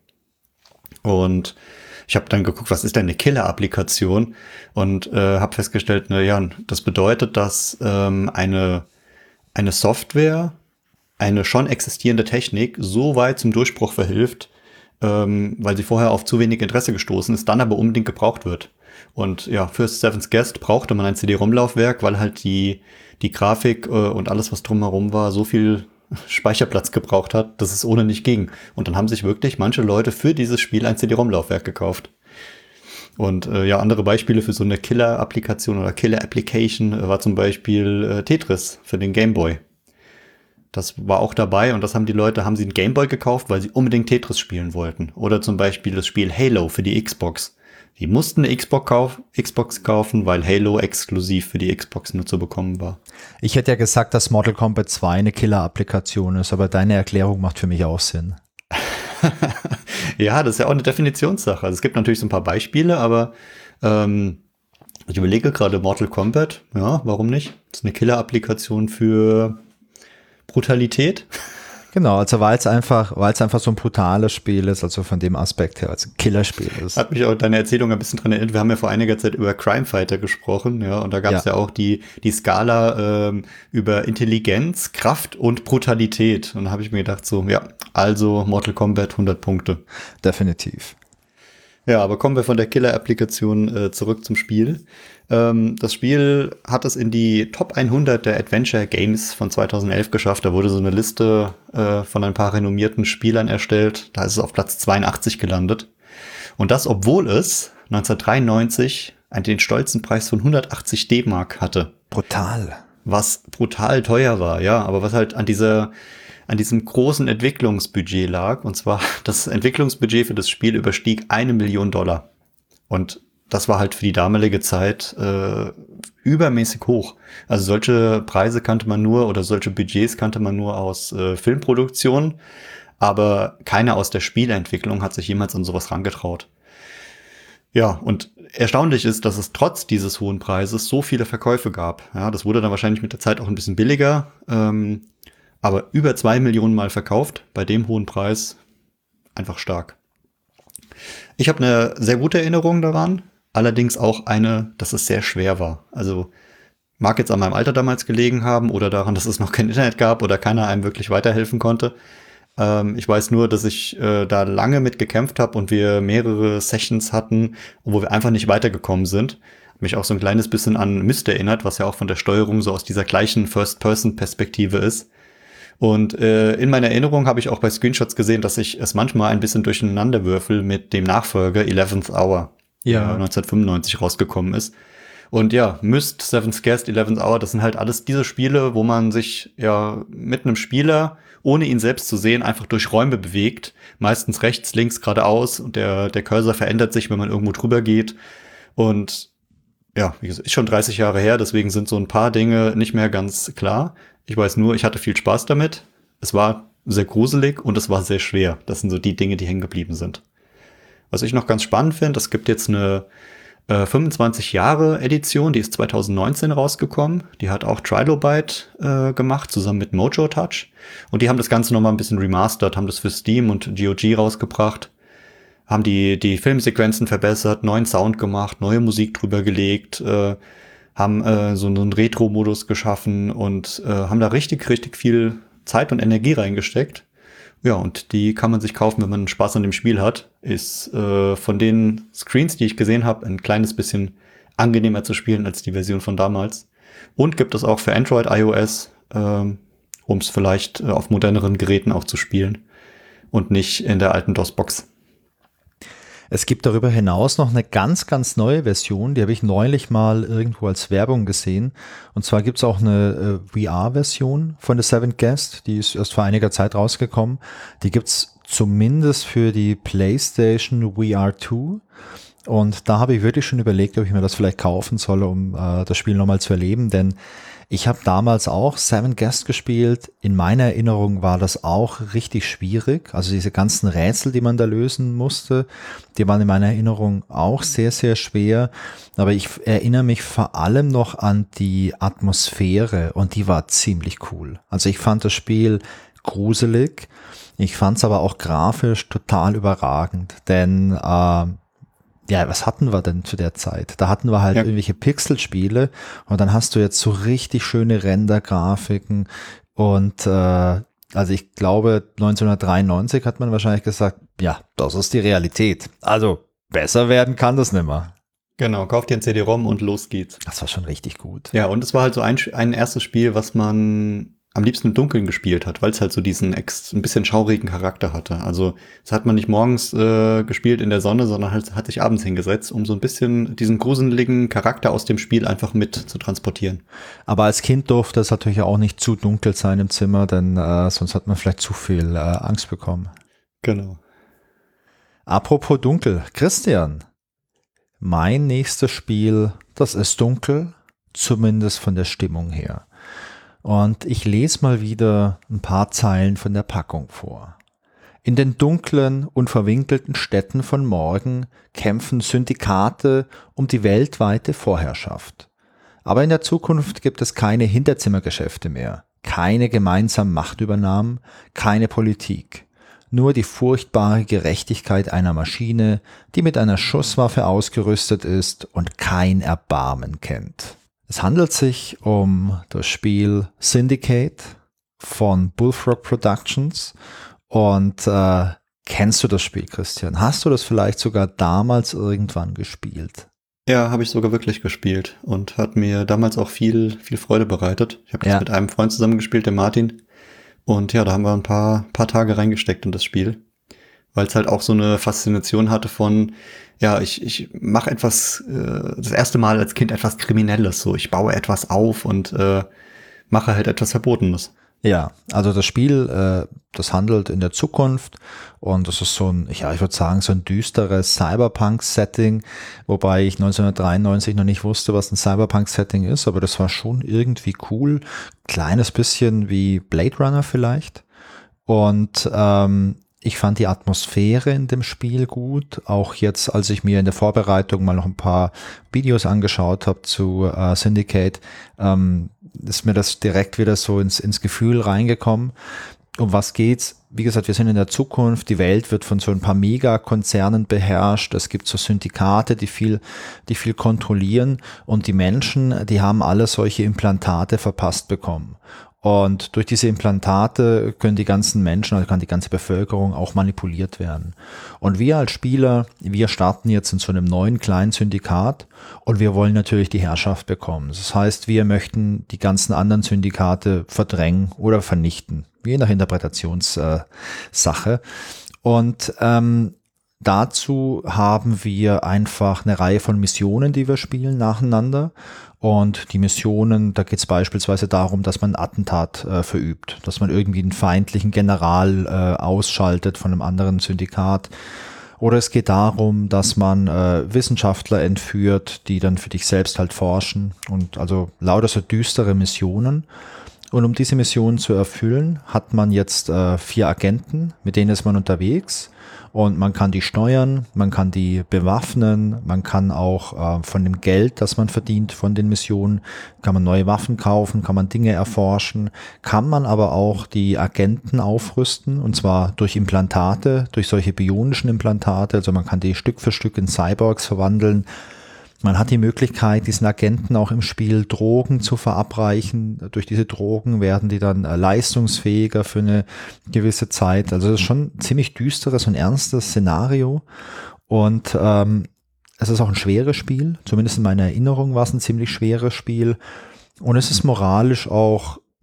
Und ich habe dann geguckt, was ist denn eine Killer-Applikation? Und äh, habe festgestellt, na ja, das bedeutet, dass ähm, eine, eine Software, eine schon existierende Technik so weit zum Durchbruch verhilft, ähm, weil sie vorher auf zu wenig Interesse gestoßen ist, dann aber unbedingt gebraucht wird. Und ja, für Seven's Guest brauchte man ein C D-ROM-Laufwerk, weil halt die, die Grafik äh, und alles, was drumherum war, so viel Speicherplatz gebraucht hat, dass es ohne nicht ging. Und dann haben sich wirklich manche Leute für dieses Spiel ein C D-ROM-Laufwerk gekauft. Und äh, ja, andere Beispiele für so eine Killer-Applikation oder Killer-Application äh, war zum Beispiel äh, Tetris für den Game Boy. Das war auch dabei und das haben die Leute, haben sie einen Game Boy gekauft, weil sie unbedingt Tetris spielen wollten. Oder zum Beispiel das Spiel Halo für die Xbox. Die mussten eine Xbox, kauf, Xbox kaufen, weil Halo exklusiv für die Xbox nur zu bekommen war. Ich hätte ja gesagt, dass Mortal Kombat zwei eine Killer-Applikation ist, aber deine Erklärung macht für mich auch Sinn. Ja, das ist ja auch eine Definitionssache. Also es gibt natürlich so ein paar Beispiele, aber ähm, ich überlege gerade Mortal Kombat. Ja, warum nicht? Das ist eine Killer-Applikation für Brutalität. Genau, also weil es einfach, weil es einfach so ein brutales Spiel ist, also von dem Aspekt her, als Killerspiel ist. Hat mich auch deine Erzählung ein bisschen dran erinnert. Wir haben ja vor einiger Zeit über Crime Fighter gesprochen, ja, und da gab es ja. ja auch die die Skala ähm, über Intelligenz, Kraft und Brutalität. Und da habe ich mir gedacht, so, ja, also Mortal Kombat hundert Punkte. Definitiv. Ja, aber kommen wir von der Killer-Applikation äh, zurück zum Spiel. Ähm, das Spiel hat es in die Top hundert der Adventure Games von zweitausendelf geschafft. Da wurde so eine Liste äh, von ein paar renommierten Spielern erstellt. Da ist es auf Platz zweiundachtzig gelandet. Und das, obwohl es neunzehnhundertdreiundneunzig den stolzen Preis von hundertachtzig D-Mark hatte. Brutal. Was brutal teuer war, ja. Aber was halt an dieser an diesem großen Entwicklungsbudget lag. Und zwar, das Entwicklungsbudget für das Spiel überstieg eine Million Dollar. Und das war halt für die damalige Zeit äh, übermäßig hoch. Also solche Preise kannte man nur oder solche Budgets kannte man nur aus äh, Filmproduktionen. Aber keiner aus der Spieleentwicklung hat sich jemals an sowas rangetraut. Ja, und erstaunlich ist, dass es trotz dieses hohen Preises so viele Verkäufe gab. Ja, das wurde dann wahrscheinlich mit der Zeit auch ein bisschen billiger. Ähm, Aber über zwei Millionen Mal verkauft, bei dem hohen Preis, einfach stark. Ich habe eine sehr gute Erinnerung daran, allerdings auch eine, dass es sehr schwer war. Also mag jetzt an meinem Alter damals gelegen haben oder daran, dass es noch kein Internet gab oder keiner einem wirklich weiterhelfen konnte. Ähm, ich weiß nur, dass ich äh, da lange mit gekämpft habe und wir mehrere Sessions hatten, wo wir einfach nicht weitergekommen sind. Mich auch so ein kleines bisschen an Myst erinnert, was ja auch von der Steuerung so aus dieser gleichen First-Person-Perspektive ist. Und äh, in meiner Erinnerung habe ich auch bei Screenshots gesehen, dass ich es manchmal ein bisschen durcheinander würfel mit dem Nachfolger eleventh Hour, ja. der neunzehnhundertfünfundneunzig rausgekommen ist. Und ja, Myst, Seven's Guest, eleventh Hour, das sind halt alles diese Spiele, wo man sich ja mit einem Spieler, ohne ihn selbst zu sehen, einfach durch Räume bewegt. Meistens rechts, links, geradeaus und der, der Cursor verändert sich, wenn man irgendwo drüber geht. Und ja, wie gesagt, ist schon dreißig Jahre her, deswegen sind so ein paar Dinge nicht mehr ganz klar. Ich weiß nur, ich hatte viel Spaß damit. Es war sehr gruselig und es war sehr schwer. Das sind so die Dinge, die hängen geblieben sind. Was ich noch ganz spannend finde, es gibt jetzt eine äh, fünfundzwanzig Jahre Edition, die ist zweitausendneunzehn rausgekommen. Die hat auch Trilobite äh, gemacht, zusammen mit Mojo Touch. Und die haben das Ganze nochmal ein bisschen remastert, haben das für Steam und G O G rausgebracht. Haben die, die Filmsequenzen verbessert, neuen Sound gemacht, neue Musik drüber gelegt, äh, haben äh, so einen Retro-Modus geschaffen und äh, haben da richtig, richtig viel Zeit und Energie reingesteckt. Ja, und die kann man sich kaufen, wenn man Spaß an dem Spiel hat. Ist äh, von den Screens, die ich gesehen habe, ein kleines bisschen angenehmer zu spielen als die Version von damals. Und gibt es auch für Android, iOS, äh, um es vielleicht äh, auf moderneren Geräten auch zu spielen und nicht in der alten DOS-Box. Es gibt darüber hinaus noch eine ganz, ganz neue Version, die habe ich neulich mal irgendwo als Werbung gesehen. Und zwar gibt es auch eine äh, V R-Version von The Seventh Guest, die ist erst vor einiger Zeit rausgekommen. Die gibt es zumindest für die PlayStation V R zwei. Und da habe ich wirklich schon überlegt, ob ich mir das vielleicht kaufen soll, um äh, das Spiel nochmal zu erleben, denn ich habe damals auch Seventh Guest gespielt. In meiner Erinnerung war das auch richtig schwierig. Also diese ganzen Rätsel, die man da lösen musste, die waren in meiner Erinnerung auch sehr, sehr schwer. Aber ich erinnere mich vor allem noch an die Atmosphäre und die war ziemlich cool. Also ich fand das Spiel gruselig. Ich fand es aber auch grafisch total überragend, denn äh, ja, was hatten wir denn zu der Zeit? Da hatten wir halt ja. irgendwelche Pixelspiele und dann hast du jetzt so richtig schöne Render-Grafiken und äh, also ich glaube neunzehnhundertdreiundneunzig hat man wahrscheinlich gesagt, ja, das ist die Realität. Also besser werden kann das nimmer. Genau, kauf dir ein C D-ROM und los geht's. Das war schon richtig gut. Ja, und es war halt so ein, ein erstes Spiel, was man am liebsten im Dunkeln gespielt hat, weil es halt so diesen ex, ein bisschen schaurigen Charakter hatte. Also das hat man nicht morgens äh, gespielt in der Sonne, sondern halt, hat sich abends hingesetzt, um so ein bisschen diesen gruseligen Charakter aus dem Spiel einfach mit zu transportieren. Aber als Kind durfte es natürlich auch nicht zu dunkel sein im Zimmer, denn äh, sonst hat man vielleicht zu viel äh, Angst bekommen. Genau. Apropos dunkel, Christian, mein nächstes Spiel, das ist dunkel, zumindest von der Stimmung her. Und ich lese mal wieder ein paar Zeilen von der Packung vor. In den dunklen und verwinkelten Städten von morgen kämpfen Syndikate um die weltweite Vorherrschaft. Aber in der Zukunft gibt es keine Hinterzimmergeschäfte mehr, keine gemeinsamen Machtübernahmen, keine Politik. Nur die furchtbare Gerechtigkeit einer Maschine, die mit einer Schusswaffe ausgerüstet ist und kein Erbarmen kennt. Es handelt sich um das Spiel Syndicate von Bullfrog Productions und äh, kennst du das Spiel, Christian? Hast du das vielleicht sogar damals irgendwann gespielt? Ja, habe ich sogar wirklich gespielt und hat mir damals auch viel viel Freude bereitet. Ich habe das Ja. mit einem Freund zusammen gespielt, dem Martin. Und ja, da haben wir ein paar paar Tage reingesteckt in das Spiel, weil es halt auch so eine Faszination hatte von, ja, ich ich mache etwas, äh, das erste Mal als Kind etwas Kriminelles, so ich baue etwas auf und äh, mache halt etwas Verbotenes. Ja, also das Spiel, äh, das handelt in der Zukunft und das ist so ein, ja, ich würde sagen, so ein düsteres Cyberpunk-Setting, wobei ich neunzehnhundertdreiundneunzig noch nicht wusste, was ein Cyberpunk-Setting ist, aber das war schon irgendwie cool, kleines bisschen wie Blade Runner vielleicht und ähm, ich fand die Atmosphäre in dem Spiel gut, auch jetzt, als ich mir in der Vorbereitung mal noch ein paar Videos angeschaut habe zu äh, Syndicate, ähm, ist mir das direkt wieder so ins, ins Gefühl reingekommen. Um was geht's? Wie gesagt, wir sind in der Zukunft, die Welt wird von so ein paar Megakonzernen beherrscht, es gibt so Syndikate, die viel, die viel kontrollieren und die Menschen, die haben alle solche Implantate verpasst bekommen. Und durch diese Implantate können die ganzen Menschen, also kann die ganze Bevölkerung auch manipuliert werden. Und wir als Spieler, wir starten jetzt in so einem neuen kleinen Syndikat und wir wollen natürlich die Herrschaft bekommen. Das heißt, wir möchten die ganzen anderen Syndikate verdrängen oder vernichten, je nach Interpretationssache. Und ähm, dazu haben wir einfach eine Reihe von Missionen, die wir spielen nacheinander. Und die Missionen, da geht es beispielsweise darum, dass man ein Attentat äh, verübt, dass man irgendwie einen feindlichen General äh, ausschaltet von einem anderen Syndikat. Oder es geht darum, dass man äh, Wissenschaftler entführt, die dann für dich selbst halt forschen. Und also lauter so düstere Missionen. Und um diese Missionen zu erfüllen, hat man jetzt äh, vier Agenten, mit denen ist man unterwegs. Und man kann die steuern, man kann die bewaffnen, man kann auch äh, von dem Geld, das man verdient von den Missionen, kann man neue Waffen kaufen, kann man Dinge erforschen, kann man aber auch die Agenten aufrüsten und zwar durch Implantate, durch solche bionischen Implantate, also man kann die Stück für Stück in Cyborgs verwandeln. Man hat die Möglichkeit, diesen Agenten auch im Spiel Drogen zu verabreichen. Durch diese Drogen werden die dann leistungsfähiger für eine gewisse Zeit. Also das ist schon ein ziemlich düsteres und ernstes Szenario. Und ähm, es ist auch ein schweres Spiel. Zumindest in meiner Erinnerung war es ein ziemlich schweres Spiel. Und es ist moralisch auch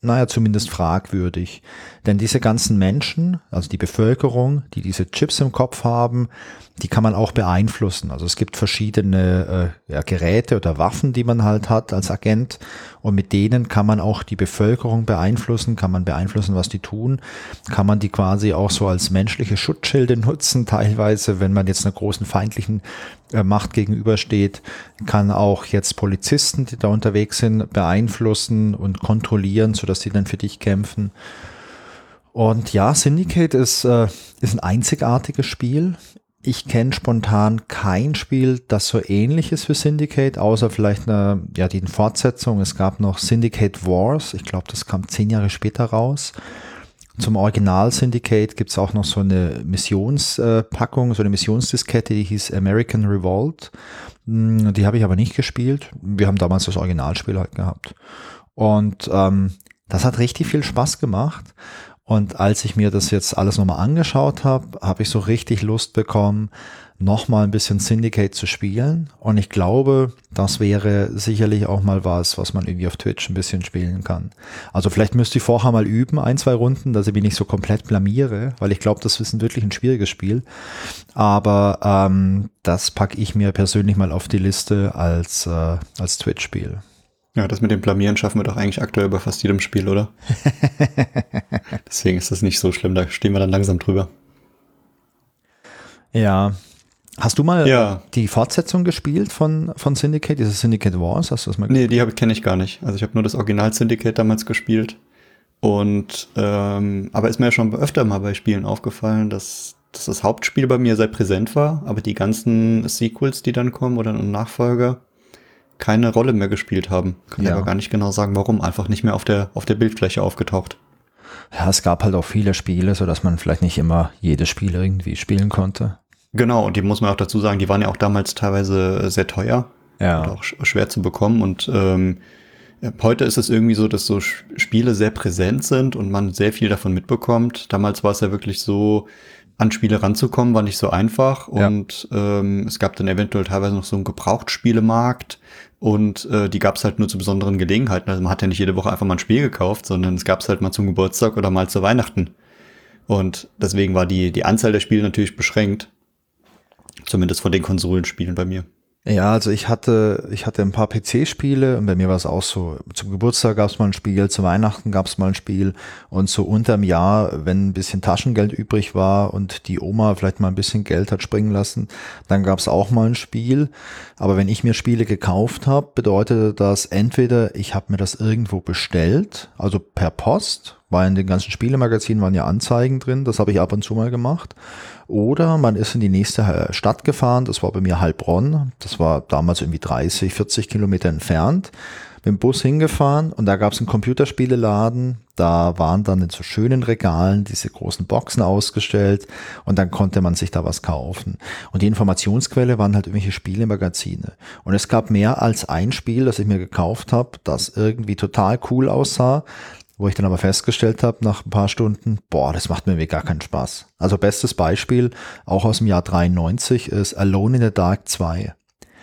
naja, zumindest fragwürdig. Denn diese ganzen Menschen, also die Bevölkerung, die diese Chips im Kopf haben, die kann man auch beeinflussen. Also es gibt verschiedene äh, ja, Geräte oder Waffen, die man halt hat als Agent, und mit denen kann man auch die Bevölkerung beeinflussen, kann man beeinflussen, was die tun, kann man die quasi auch so als menschliche Schutzschilde nutzen, teilweise, wenn man jetzt einer großen feindlichen äh, Macht gegenübersteht, kann auch jetzt Polizisten, die da unterwegs sind, beeinflussen und kontrollieren, sodass die dann für dich kämpfen. Und ja, Syndicate ist, äh, ist ein einzigartiges Spiel. Ich kenne spontan kein Spiel, das so ähnlich ist wie Syndicate, außer vielleicht eine, ja, die Fortsetzung. Es gab noch Syndicate Wars. Ich glaube, das kam zehn Jahre später raus. Zum Original Syndicate gibt es auch noch so eine Missionspackung, so eine Missionsdiskette, die hieß American Revolt. Die habe ich aber nicht gespielt. Wir haben damals das Originalspiel halt gehabt. Und ähm, das hat richtig viel Spaß gemacht. Und als ich mir das jetzt alles nochmal angeschaut habe, habe ich so richtig Lust bekommen, nochmal ein bisschen Syndicate zu spielen. Und ich glaube, das wäre sicherlich auch mal was, was man irgendwie auf Twitch ein bisschen spielen kann. Also vielleicht müsste ich vorher mal üben, ein, zwei Runden, dass ich mich nicht so komplett blamiere, weil ich glaube, das ist ein wirklich ein schwieriges Spiel. Aber ähm, das packe ich mir persönlich mal auf die Liste als, äh, als Twitch-Spiel. Ja, das mit dem Blamieren schaffen wir doch eigentlich aktuell bei fast jedem Spiel, oder? Deswegen ist das nicht so schlimm, da stehen wir dann langsam drüber. Ja. Hast du mal ja. die Fortsetzung gespielt von, von Syndicate, dieses Syndicate Wars? Hast du das mal gespielt? Nee, die kenne ich gar nicht. Also ich habe nur das Original Syndicate damals gespielt. Und ähm, aber ist mir ja schon öfter mal bei Spielen aufgefallen, dass, dass das Hauptspiel bei mir sehr präsent war, aber die ganzen Sequels, die dann kommen oder Nachfolger, keine Rolle mehr gespielt haben. Kann ja. aber gar nicht genau sagen, warum. Einfach nicht mehr auf der, auf der Bildfläche aufgetaucht. Ja, es gab halt auch viele Spiele, sodass man vielleicht nicht immer jedes Spiel irgendwie spielen konnte. Genau, und die muss man auch dazu sagen, die waren ja auch damals teilweise sehr teuer. Ja. Und auch schwer zu bekommen. Und ähm, heute ist es irgendwie so, dass so Spiele sehr präsent sind und man sehr viel davon mitbekommt. Damals war es ja wirklich so, an Spiele ranzukommen, war nicht so einfach. Ja. Und ähm, es gab dann eventuell teilweise noch so einen Gebrauchtspielemarkt. Und äh, die gab es halt nur zu besonderen Gelegenheiten. Also man hat ja nicht jede Woche einfach mal ein Spiel gekauft, sondern es gab es halt mal zum Geburtstag oder mal zu Weihnachten. Und deswegen war die, die Anzahl der Spiele natürlich beschränkt. Zumindest von den Konsolenspielen bei mir. Ja, also ich hatte, ich hatte ein paar P C-Spiele und bei mir war es auch so, zum Geburtstag gab es mal ein Spiel, zu Weihnachten gab es mal ein Spiel und so unterm Jahr, wenn ein bisschen Taschengeld übrig war und die Oma vielleicht mal ein bisschen Geld hat springen lassen, dann gab es auch mal ein Spiel. Aber wenn ich mir Spiele gekauft habe, bedeutete das entweder, ich habe mir das irgendwo bestellt, also per Post, weil in den ganzen Spielemagazinen waren ja Anzeigen drin, das habe ich ab und zu mal gemacht. Oder man ist in die nächste Stadt gefahren, das war bei mir Heilbronn, das war damals irgendwie dreißig, vierzig Kilometer entfernt, mit dem Bus hingefahren und da gab es einen Computerspieleladen, da waren dann in so schönen Regalen diese großen Boxen ausgestellt und dann konnte man sich da was kaufen. Und die Informationsquelle waren halt irgendwelche Spielemagazine. Und es gab mehr als ein Spiel, das ich mir gekauft habe, das irgendwie total cool aussah, wo ich dann aber festgestellt habe, nach ein paar Stunden, boah, das macht mir gar keinen Spaß. Also bestes Beispiel, auch aus dem Jahr dreiundneunzig, ist Alone in the Dark zwei.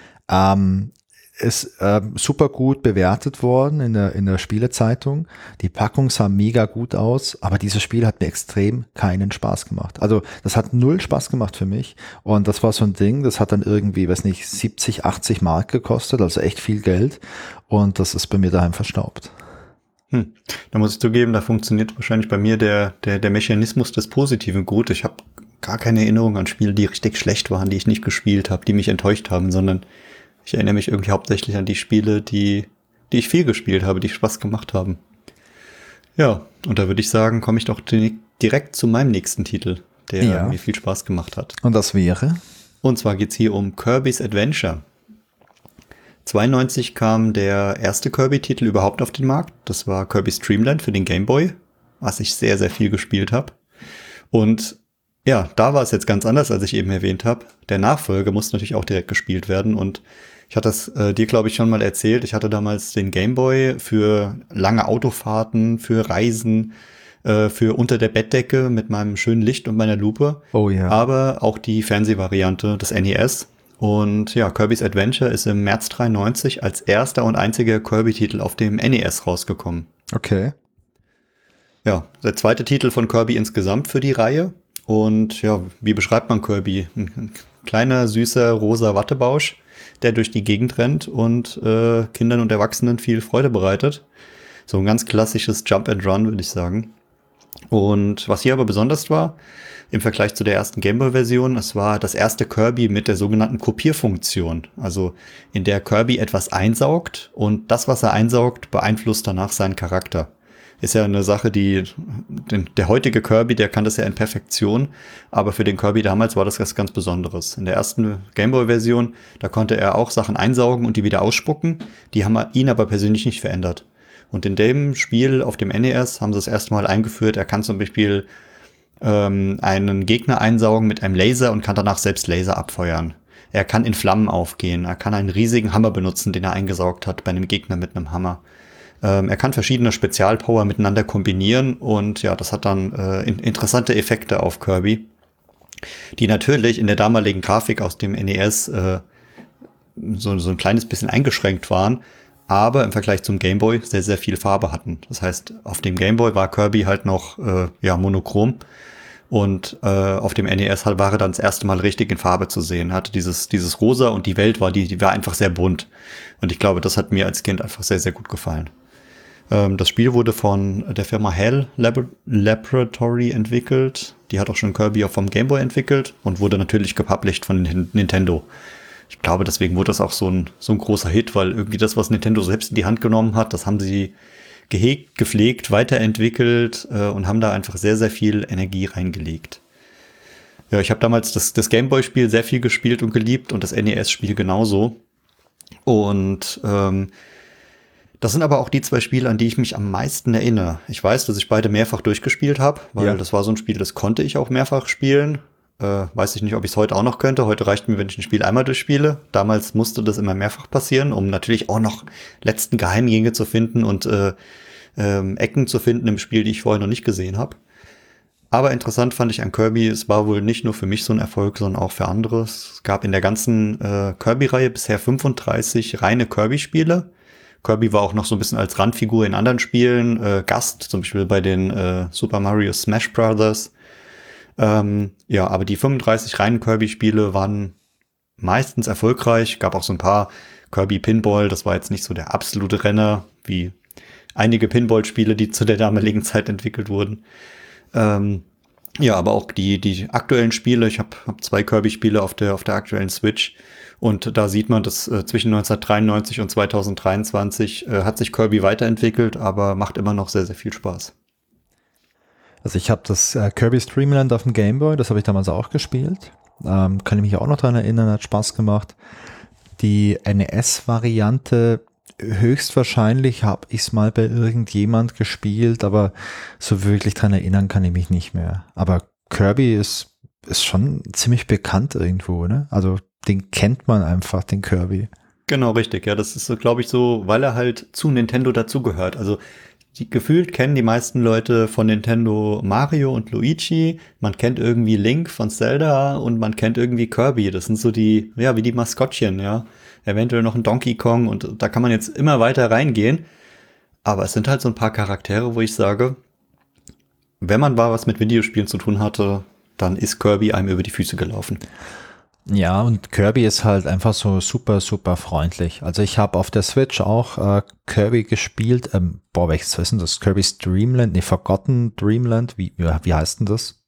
Ähm, ist äh, super gut bewertet worden in der, in der Spielezeitung. Die Packung sah mega gut aus, aber dieses Spiel hat mir extrem keinen Spaß gemacht. Also das hat null Spaß gemacht für mich. Und das war so ein Ding, das hat dann irgendwie, weiß nicht, siebzig, achtzig Mark gekostet, also echt viel Geld. Und das ist bei mir daheim verstaubt. Hm. Da muss ich zugeben, da funktioniert wahrscheinlich bei mir der, der, der Mechanismus des Positiven gut. Ich habe gar keine Erinnerung an Spiele, die richtig schlecht waren, die ich nicht gespielt habe, die mich enttäuscht haben, sondern ich erinnere mich irgendwie hauptsächlich an die Spiele, die, die ich viel gespielt habe, die Spaß gemacht haben. Ja, und da würde ich sagen, komme ich doch direkt zu meinem nächsten Titel, der ja. mir viel Spaß gemacht hat. Und das wäre? Und zwar geht's hier um Kirby's Adventure. zweiundneunzig kam der erste Kirby-Titel überhaupt auf den Markt. Das war Kirby's Dream Land für den Game Boy, was ich sehr, sehr viel gespielt habe. Und ja, da war es jetzt ganz anders, als ich eben erwähnt habe. Der Nachfolger musste natürlich auch direkt gespielt werden. Und ich hatte das äh, dir, glaube ich, schon mal erzählt. Ich hatte damals den Game Boy für lange Autofahrten, für Reisen, äh, für unter der Bettdecke mit meinem schönen Licht und meiner Lupe. Oh ja. Aber auch die Fernsehvariante des N E S. Und ja, Kirby's Adventure ist im März dreiundneunzig als erster und einziger Kirby-Titel auf dem N E S rausgekommen. Okay. Ja, der zweite Titel von Kirby insgesamt für die Reihe. Und ja, wie beschreibt man Kirby? Ein kleiner, süßer, rosa Wattebausch, der durch die Gegend rennt und äh, Kindern und Erwachsenen viel Freude bereitet. So ein ganz klassisches Jump and Run, würde ich sagen. Und was hier aber besonders war, im Vergleich zu der ersten Gameboy-Version, es war das erste Kirby mit der sogenannten Kopierfunktion. Also in der Kirby etwas einsaugt und das, was er einsaugt, beeinflusst danach seinen Charakter. Ist ja eine Sache, die den, der heutige Kirby, der kann das ja in Perfektion, aber für den Kirby damals war das was ganz Besonderes. In der ersten Gameboy-Version, da konnte er auch Sachen einsaugen und die wieder ausspucken, die haben ihn aber persönlich nicht verändert. Und in dem Spiel auf dem N E S haben sie das erste Mal eingeführt, er kann zum Beispiel ähm, einen Gegner einsaugen mit einem Laser und kann danach selbst Laser abfeuern. Er kann in Flammen aufgehen, er kann einen riesigen Hammer benutzen, den er eingesaugt hat bei einem Gegner mit einem Hammer. Ähm, er kann verschiedene Spezialpower miteinander kombinieren und ja, das hat dann äh, in, interessante Effekte auf Kirby, die natürlich in der damaligen Grafik aus dem N E S äh, so, so ein kleines bisschen eingeschränkt waren, aber im Vergleich zum Game Boy sehr, sehr viel Farbe hatten. Das heißt, auf dem Game Boy war Kirby halt noch äh, ja, monochrom und äh, auf dem N E S halt war er dann das erste Mal richtig in Farbe zu sehen. Er hatte dieses, dieses Rosa und die Welt war, die, die war einfach sehr bunt. Und ich glaube, das hat mir als Kind einfach sehr, sehr gut gefallen. Das Spiel wurde von der Firma HAL Lab- Laboratory entwickelt. Die hat auch schon Kirby auch vom Game Boy entwickelt und wurde natürlich gepublished von Nintendo. Ich glaube, deswegen wurde das auch so ein, so ein großer Hit, weil irgendwie das, was Nintendo selbst in die Hand genommen hat, das haben sie gehegt, gepflegt, weiterentwickelt äh, und haben da einfach sehr, sehr viel Energie reingelegt. Ja, ich habe damals das, das Game Boy-Spiel sehr viel gespielt und geliebt und das N E S-Spiel genauso. Und ähm, das sind aber auch die zwei Spiele, an die ich mich am meisten erinnere. Ich weiß, dass ich beide mehrfach durchgespielt habe, weil ja. das war so ein Spiel, das konnte ich auch mehrfach spielen. Äh, weiß ich nicht, ob ich es heute auch noch könnte. Heute reicht mir, wenn ich ein Spiel einmal durchspiele. Damals musste das immer mehrfach passieren, um natürlich auch noch letzten Geheimgänge zu finden und äh, äh, Ecken zu finden im Spiel, die ich vorher noch nicht gesehen habe. Aber interessant fand ich an Kirby, es war wohl nicht nur für mich so ein Erfolg, sondern auch für andere. Es gab in der ganzen äh, Kirby-Reihe bisher fünfunddreißig reine Kirby-Spiele. Kirby war auch noch so ein bisschen als Randfigur in anderen Spielen, äh, Gast, zum Beispiel bei den äh, Super Mario Smash Brothers. Ähm, ja, aber die fünfunddreißig reinen Kirby-Spiele waren meistens erfolgreich. Gab auch so ein paar Kirby Pinball, das war jetzt nicht so der absolute Renner, wie einige Pinball-Spiele, die zu der damaligen Zeit entwickelt wurden. Ähm, ja, aber auch die die aktuellen Spiele, ich habe hab zwei Kirby-Spiele auf der auf der aktuellen Switch. Und da sieht man, dass äh, zwischen neunzehnhundertdreiundneunzig und zweitausenddreiundzwanzig äh, hat sich Kirby weiterentwickelt, aber macht immer noch sehr, sehr viel Spaß. Also ich habe das äh, Kirby's Dream Land auf dem Game Boy, das habe ich damals auch gespielt. Ähm, kann ich mich auch noch daran erinnern, hat Spaß gemacht. Die N E S-Variante, höchstwahrscheinlich habe ich es mal bei irgendjemand gespielt, aber so wirklich daran erinnern kann ich mich nicht mehr. Aber Kirby ist, ist schon ziemlich bekannt irgendwo, ne? Also den kennt man einfach, den Kirby. Genau, richtig. Ja, das ist so, glaube ich, so, weil er halt zu Nintendo dazugehört. Also die, gefühlt kennen die meisten Leute von Nintendo Mario und Luigi. Man kennt irgendwie Link von Zelda und man kennt irgendwie Kirby. Das sind so die, ja, wie die Maskottchen, ja. Eventuell noch ein Donkey Kong und da kann man jetzt immer weiter reingehen. Aber es sind halt so ein paar Charaktere, wo ich sage, wenn man mal was mit Videospielen zu tun hatte, dann ist Kirby einem über die Füße gelaufen. Ja, und Kirby ist halt einfach so super, super freundlich. Also ich habe auf der Switch auch äh, Kirby gespielt. Ähm, boah, welches ist denn das? Kirby's Dream Land? Nee, Forgotten Dreamland. Wie, wie heißt denn das?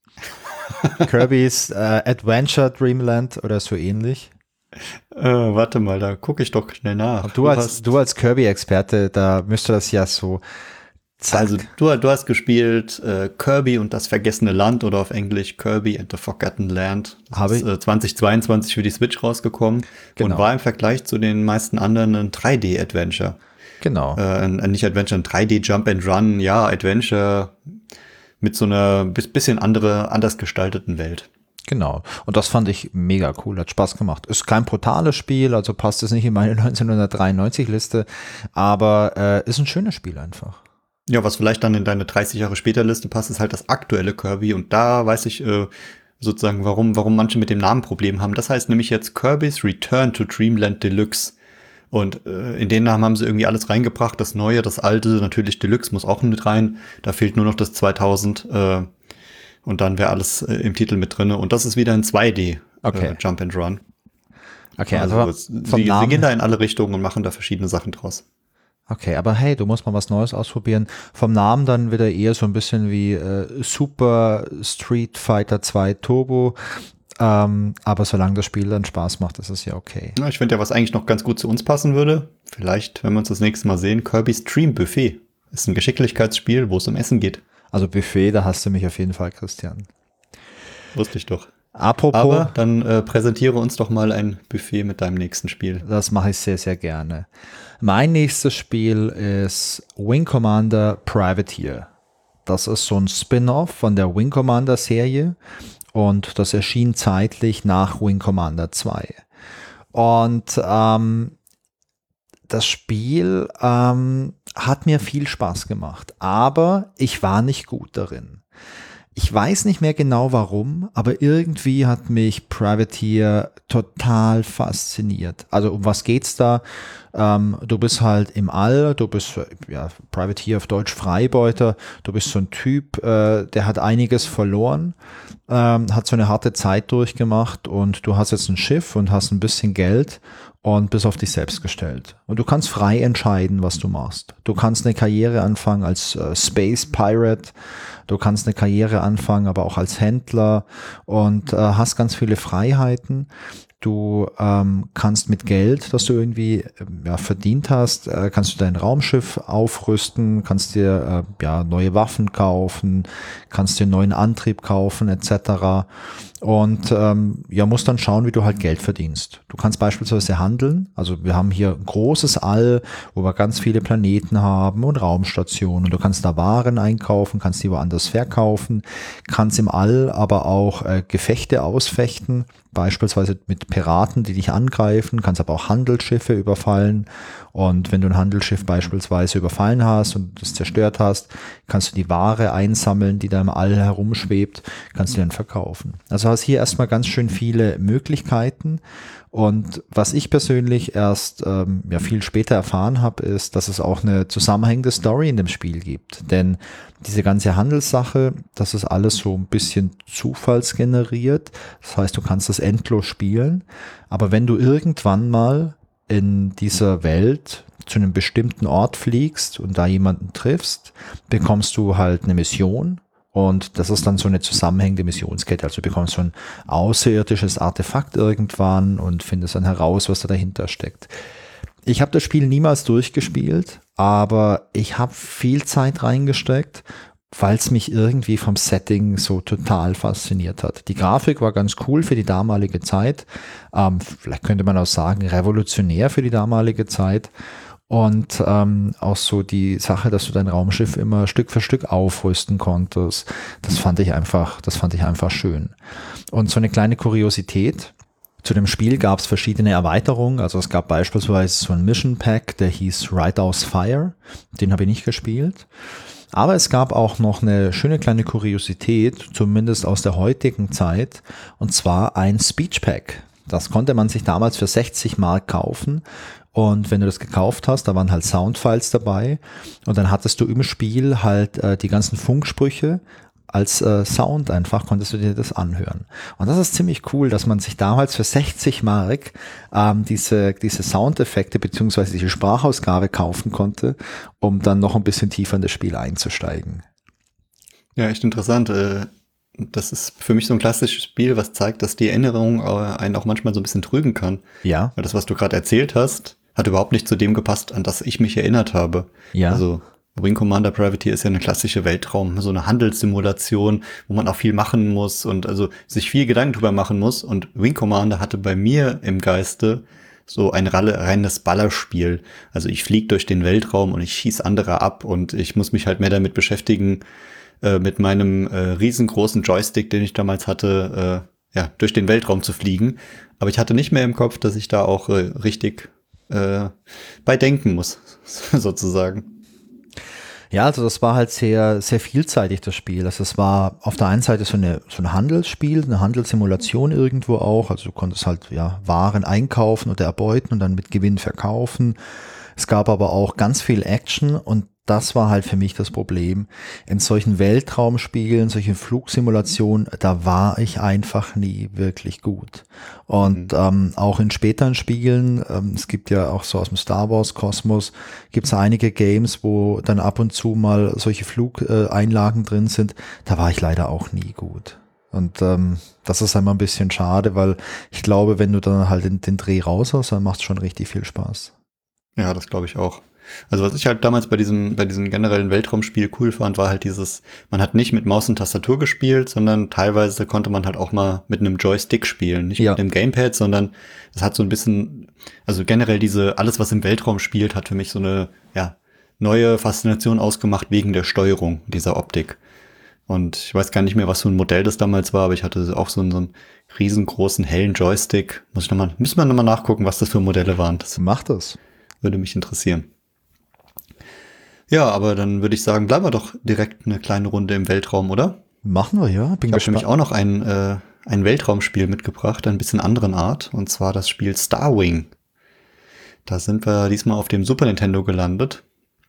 Kirby's äh, Adventure Dreamland oder so ähnlich. Äh, warte mal, da gucke ich doch schnell nach. Du, du als, du als Kirby-Experte, da müsste das ja so... Zack. Also du, du hast gespielt äh, Kirby und das vergessene Land oder auf Englisch Kirby and the Forgotten Land. Das Habe ist ich? äh, zweitausendzweiundzwanzig für die Switch rausgekommen Genau. Und war im Vergleich zu den meisten anderen ein drei D-Adventure. Genau. Äh, ein, ein nicht Adventure, ein drei D Jump and Run, ja, Adventure mit so einer bisschen andere, anders gestalteten Welt. Genau. Und das fand ich mega cool, hat Spaß gemacht. Ist kein brutales Spiel, also passt es nicht in meine neunzehnhundertdreiundneunzig-Liste, aber äh, ist ein schönes Spiel einfach. Ja, was vielleicht dann in deine dreißig Jahre später Liste passt, ist halt das aktuelle Kirby. Und da weiß ich äh, sozusagen, warum, warum manche mit dem Namen Problem haben. Das heißt nämlich jetzt Kirby's Return to Dreamland Deluxe. Und äh, in den Namen haben sie irgendwie alles reingebracht. Das Neue, das Alte, natürlich Deluxe muss auch mit rein. Da fehlt nur noch das zweitausend äh, und dann wäre alles äh, im Titel mit drinne. Und das ist wieder ein zwei D Okay. äh, Jump and Run. Okay, also, Also vom sie, sie Namen gehen da in alle Richtungen und machen da verschiedene Sachen draus. Okay, aber hey, du musst mal was Neues ausprobieren. Vom Namen dann wieder eher so ein bisschen wie äh, Super Street Fighter zwei Turbo. Ähm, aber solange das Spiel dann Spaß macht, ist es ja okay. Ja, ich finde ja, was eigentlich noch ganz gut zu uns passen würde, vielleicht, wenn wir uns das nächste Mal sehen, Kirby's Dream Buffet. Ist ein Geschicklichkeitsspiel, wo es um Essen geht. Also Buffet, da hast du mich auf jeden Fall, Christian. Wusste ich doch. Apropos, Aber dann äh, präsentiere uns doch mal ein Buffet mit deinem nächsten Spiel. das mache ich sehr, sehr gerne. Mein nächstes Spiel ist Wing Commander Privateer. Das ist so ein Spin-off von der Wing Commander Serie und das erschien zeitlich nach Wing Commander zwei. Und ähm, das Spiel ähm, hat mir viel Spaß gemacht, aber ich war nicht gut darin. Ich weiß nicht mehr genau warum, aber irgendwie hat mich Privateer total fasziniert. Also um was geht's da? Ähm, du bist halt im All, du bist, ja, Privateer auf Deutsch Freibeuter, du bist so ein Typ, äh, der hat einiges verloren, ähm, hat so eine harte Zeit durchgemacht und du hast jetzt ein Schiff und hast ein bisschen Geld und bist auf dich selbst gestellt. Und du kannst frei entscheiden, was du machst. Du kannst eine Karriere anfangen als äh, Space Pirate, du kannst eine Karriere anfangen, aber auch als Händler und äh, hast ganz viele Freiheiten. Du ähm, kannst mit Geld, das du irgendwie äh, ja, verdient hast, äh, kannst du dein Raumschiff aufrüsten, kannst dir äh, ja, neue Waffen kaufen, kannst dir einen neuen Antrieb kaufen et cetera. Und ähm, ja, musst dann schauen, wie du halt Geld verdienst. Du kannst beispielsweise handeln. Also wir haben hier ein großes All, wo wir ganz viele Planeten haben und Raumstationen. Und du kannst da Waren einkaufen, kannst die woanders verkaufen, kannst im All aber auch äh, Gefechte ausfechten, beispielsweise mit Piraten, die dich angreifen, kannst aber auch Handelsschiffe überfallen. Und wenn du ein Handelsschiff beispielsweise überfallen hast und es zerstört hast, kannst du die Ware einsammeln, die da im All herumschwebt, kannst du dann verkaufen. Also hast hier erstmal ganz schön viele Möglichkeiten. Und was ich persönlich erst ähm, ja viel später erfahren habe, ist, dass es auch eine zusammenhängende Story in dem Spiel gibt. Denn diese ganze Handelssache, das ist alles so ein bisschen zufallsgeneriert. Das heißt, du kannst das endlos spielen. Aber wenn du irgendwann mal in dieser Welt zu einem bestimmten Ort fliegst und da jemanden triffst, bekommst du halt eine Mission. Und das ist dann so eine zusammenhängende Missionskette. Also du bekommst so ein außerirdisches Artefakt irgendwann und findest dann heraus, was da dahinter steckt. Ich habe das Spiel niemals durchgespielt, aber ich habe viel Zeit reingesteckt, weil es mich irgendwie vom Setting so total fasziniert hat. Die Grafik war ganz cool für die damalige Zeit. Ähm, vielleicht könnte man auch sagen, revolutionär für die damalige Zeit. Und ähm, auch so die Sache, dass du dein Raumschiff immer Stück für Stück aufrüsten konntest, das fand ich einfach, das fand ich einfach schön. Und so eine kleine Kuriosität: Zu dem Spiel gab es verschiedene Erweiterungen. Also es gab beispielsweise so ein Mission Pack, der hieß Rideout's Fire. Den habe ich nicht gespielt. Aber es gab auch noch eine schöne kleine Kuriosität, zumindest aus der heutigen Zeit, und zwar ein Speech Pack. Das konnte man sich damals für sechzig Mark kaufen. Und wenn du das gekauft hast, da waren halt Soundfiles dabei und dann hattest du im Spiel halt äh, die ganzen Funksprüche als äh, Sound einfach, konntest du dir das anhören. Und das ist ziemlich cool, dass man sich damals für sechzig Mark ähm, diese, diese Soundeffekte beziehungsweise diese Sprachausgabe kaufen konnte, um dann noch ein bisschen tiefer in das Spiel einzusteigen. Ja, echt interessant. Das ist für mich so ein klassisches Spiel, was zeigt, dass die Erinnerung einen auch manchmal so ein bisschen trügen kann. Ja. Weil das, was du gerade erzählt hast, hat überhaupt nicht zu dem gepasst, an das ich mich erinnert habe. Ja. Also Wing Commander Privateer ist ja eine klassische Weltraum, so eine Handelssimulation, wo man auch viel machen muss und also sich viel Gedanken drüber machen muss. Und Wing Commander hatte bei mir im Geiste so ein reines Ballerspiel. Also ich fliege durch den Weltraum und ich schieß andere ab und ich muss mich halt mehr damit beschäftigen, äh, mit meinem äh, riesengroßen Joystick, den ich damals hatte, äh, ja, durch den Weltraum zu fliegen. Aber ich hatte nicht mehr im Kopf, dass ich da auch äh, richtig äh, bei denken muss, sozusagen. Ja, also das war halt sehr, sehr vielseitig, das Spiel. Also es war auf der einen Seite so eine, so ein Handelsspiel, eine Handelssimulation irgendwo auch. Also du konntest halt, ja, Waren einkaufen oder erbeuten und dann mit Gewinn verkaufen. Es gab aber auch ganz viel Action und das war halt für mich das Problem. In solchen Weltraumspielen, solchen Flugsimulationen, da war ich einfach nie wirklich gut. Und Mhm. ähm, auch in späteren Spielen, ähm, es gibt ja auch so aus dem Star Wars Kosmos, gibt es einige Games, wo dann ab und zu mal solche Flugeinlagen drin sind. Da war ich leider auch nie gut. Und ähm, das ist einmal ein bisschen schade, weil ich glaube, wenn du dann halt den, den Dreh raus hast, dann macht es schon richtig viel Spaß. Ja, das glaube ich auch. Also was ich halt damals bei diesem, bei diesem generellen Weltraumspiel cool fand, war halt dieses, man hat nicht mit Maus und Tastatur gespielt, sondern teilweise konnte man halt auch mal mit einem Joystick spielen. Nicht Ja. mit einem Gamepad, sondern es hat so ein bisschen, also generell diese, alles was im Weltraum spielt, hat für mich so eine, ja, neue Faszination ausgemacht wegen der Steuerung dieser Optik. Und ich weiß gar nicht mehr, was für ein Modell das damals war, aber ich hatte auch so einen, so einen riesengroßen, hellen Joystick. Muss ich noch mal, müssen wir nochmal nachgucken, was das für Modelle waren. Das Mach das. würde mich interessieren. Ja, aber dann würde ich sagen, bleiben wir doch direkt eine kleine Runde im Weltraum, oder? Machen wir, ja. Bin Ich habe gespannt. nämlich auch noch ein, äh, ein Weltraumspiel mitgebracht, ein bisschen anderen Art, und zwar das Spiel Starwing. Da sind wir diesmal auf dem Super Nintendo gelandet.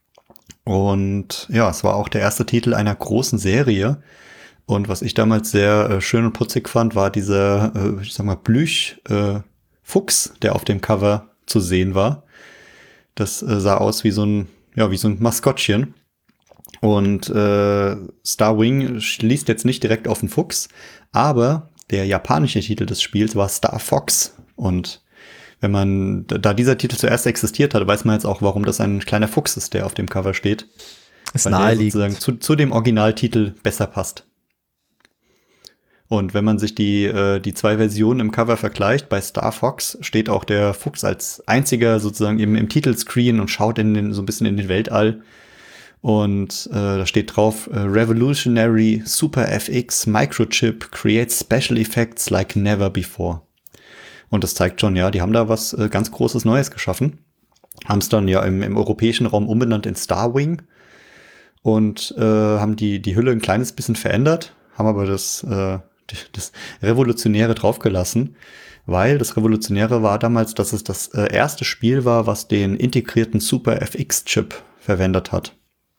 Und ja, es war auch der erste Titel einer großen Serie. Und was ich damals sehr äh, schön und putzig fand, war dieser, äh, ich sag mal, Plüsch-Fuchs, äh, der auf dem Cover zu sehen war. Das äh, sah aus wie so ein, ja, wie so ein Maskottchen. Und äh, Starwing schließt jetzt nicht direkt auf den Fuchs, aber der japanische Titel des Spiels war Star Fox. Und wenn man, da dieser Titel zuerst existiert hat, weiß man jetzt auch, warum das ein kleiner Fuchs ist, der auf dem Cover steht. Ist Weil der naheliegend. sozusagen zu, zu dem Originaltitel besser passt. Und wenn man sich die, äh, die zwei Versionen im Cover vergleicht, bei Star Fox steht auch der Fuchs als einziger sozusagen im, im Titelscreen und schaut in den, so ein bisschen in den Weltall. Und äh, da steht drauf, äh, Revolutionary Super F X Microchip creates special effects like never before. Und das zeigt schon, ja, die haben da was äh, ganz Großes Neues geschaffen. Haben es dann ja im, im europäischen Raum umbenannt in Starwing und äh, haben die, die Hülle ein kleines bisschen verändert, haben aber das, äh, das Revolutionäre draufgelassen, weil das Revolutionäre war damals, dass es das äh, erste Spiel war, was den integrierten Super F X-Chip verwendet hat.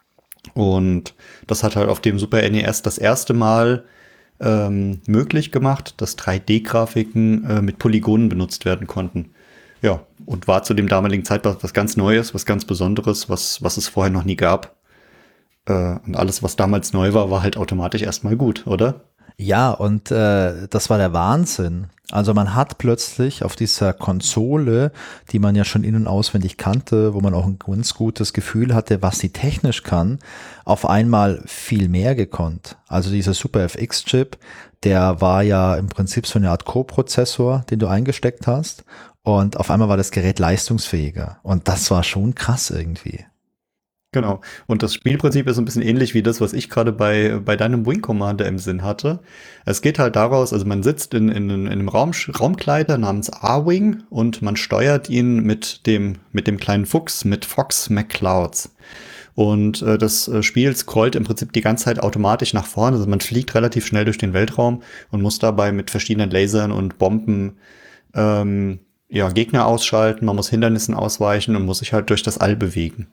Und das hat halt auf dem Super N E S das erste Mal ähm, möglich gemacht, dass drei D-Grafiken äh, mit Polygonen benutzt werden konnten. Ja, und war zu dem damaligen Zeitpunkt was ganz Neues, was ganz Besonderes, was, was es vorher noch nie gab. Äh, und alles, was damals neu war, war halt automatisch erstmal gut, oder? Ja, und äh, das war der Wahnsinn. Also man hat plötzlich auf dieser Konsole, die man ja schon in- und auswendig kannte, wo man auch ein ganz gutes Gefühl hatte, was sie technisch kann, auf einmal viel mehr gekonnt. Also dieser Super F X-Chip, der war ja im Prinzip so eine Art Co-Prozessor, den du eingesteckt hast. Und auf einmal war das Gerät leistungsfähiger. Und das war schon krass irgendwie. Genau. Und das Spielprinzip ist ein bisschen ähnlich wie das, was ich gerade bei, bei deinem Wing Commander im Sinn hatte. Es geht halt daraus, also man sitzt in, in, in einem Raum, Raumkleider namens A-Wing und man steuert ihn mit dem, mit dem kleinen Fuchs, mit Fox McClouds. Und äh, das äh, Spiel scrollt im Prinzip die ganze Zeit automatisch nach vorne. Also man fliegt relativ schnell durch den Weltraum und muss dabei mit verschiedenen Lasern und Bomben ähm, ja, Gegner ausschalten. Man muss Hindernissen ausweichen und muss sich halt durch das All bewegen.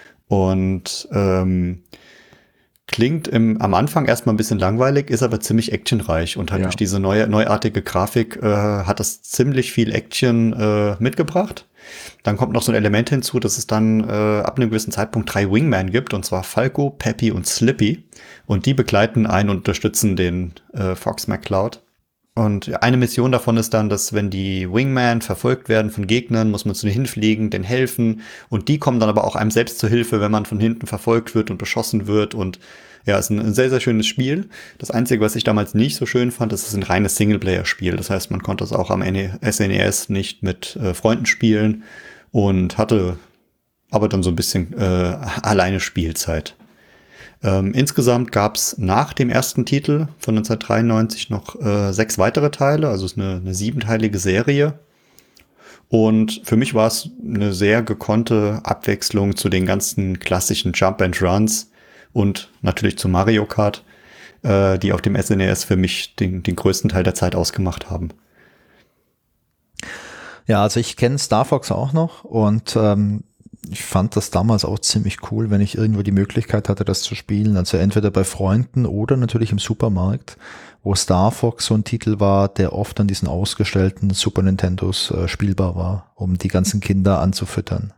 Und ähm, klingt im, am Anfang erstmal ein bisschen langweilig, ist aber ziemlich actionreich. Und halt Ja. durch diese neue, neuartige Grafik äh, hat das ziemlich viel Action äh, mitgebracht. Dann kommt noch so ein Element hinzu, dass es dann äh, ab einem gewissen Zeitpunkt drei Wingmen gibt, und zwar Falco, Peppy und Slippy. Und die begleiten einen und unterstützen den äh, Fox McCloud. Und eine Mission davon ist dann, dass wenn die Wingmen verfolgt werden von Gegnern, muss man zu denen hinfliegen, denen helfen. Und die kommen dann aber auch einem selbst zur Hilfe, wenn man von hinten verfolgt wird und beschossen wird. Und ja, ist ein, ein sehr, sehr schönes Spiel. Das Einzige, was ich damals nicht so schön fand, ist, es ist ein reines Singleplayer-Spiel. Das heißt, man konnte es auch am S N E S nicht mit äh, Freunden spielen und hatte aber dann so ein bisschen äh, alleine Spielzeit. Ähm, insgesamt gab es nach dem ersten Titel von neunzehnhundertdreiundneunzig noch äh, sechs weitere Teile, also es ist eine, eine siebenteilige Serie. Und für mich war es eine sehr gekonnte Abwechslung zu den ganzen klassischen Jump and Runs. und natürlich zu Mario Kart, äh, die auf dem S N E S für mich den, den größten Teil der Zeit ausgemacht haben. Ja, also ich kenne Star Fox auch noch und ähm, ich fand das damals auch ziemlich cool, wenn ich irgendwo die Möglichkeit hatte, das zu spielen. Also entweder bei Freunden oder natürlich im Supermarkt, wo Star Fox so ein Titel war, der oft an diesen ausgestellten Super Nintendos äh, spielbar war, um die ganzen Kinder anzufüttern.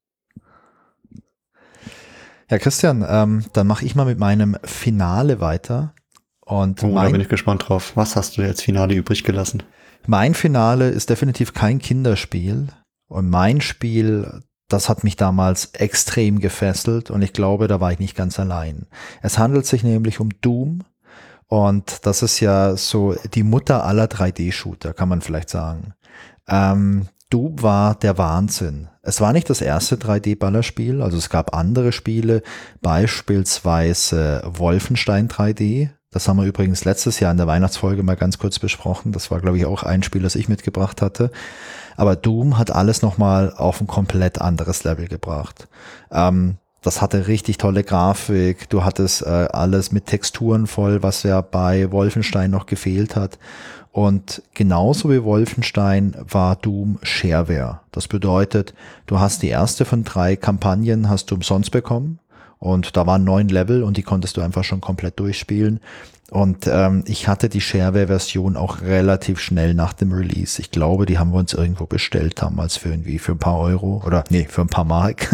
Ja, Christian, ähm, dann mache ich mal mit meinem Finale weiter. Und Oh, mein, da bin ich gespannt drauf. Was hast du als Finale übrig gelassen? mein Finale ist definitiv kein Kinderspiel. Und mein Spiel, das hat mich damals extrem gefesselt und ich glaube, da war ich nicht ganz allein. Es handelt sich nämlich um Doom und das ist ja so die Mutter aller drei D-Shooter, kann man vielleicht sagen. Ähm, Doom war der Wahnsinn. Es war nicht das erste drei D-Ballerspiel, also es gab andere Spiele, beispielsweise Wolfenstein drei D. Das haben wir übrigens letztes Jahr in der Weihnachtsfolge mal ganz kurz besprochen. Das war, glaube ich, auch ein Spiel, das ich mitgebracht hatte. Aber Doom hat alles nochmal auf ein komplett anderes Level gebracht. Ähm, das hatte richtig tolle Grafik. Du hattest äh, alles mit Texturen voll, was ja bei Wolfenstein noch gefehlt hat. Und genauso wie Wolfenstein war Doom Shareware. Das bedeutet, du hast die erste von drei Kampagnen hast du umsonst bekommen. Und da waren neun Level und die konntest du einfach schon komplett durchspielen. Und ähm, ich hatte die Shareware-Version auch relativ schnell nach dem Release. Ich glaube, die haben wir uns irgendwo bestellt damals für irgendwie für ein paar Euro oder nee, für ein paar Mark.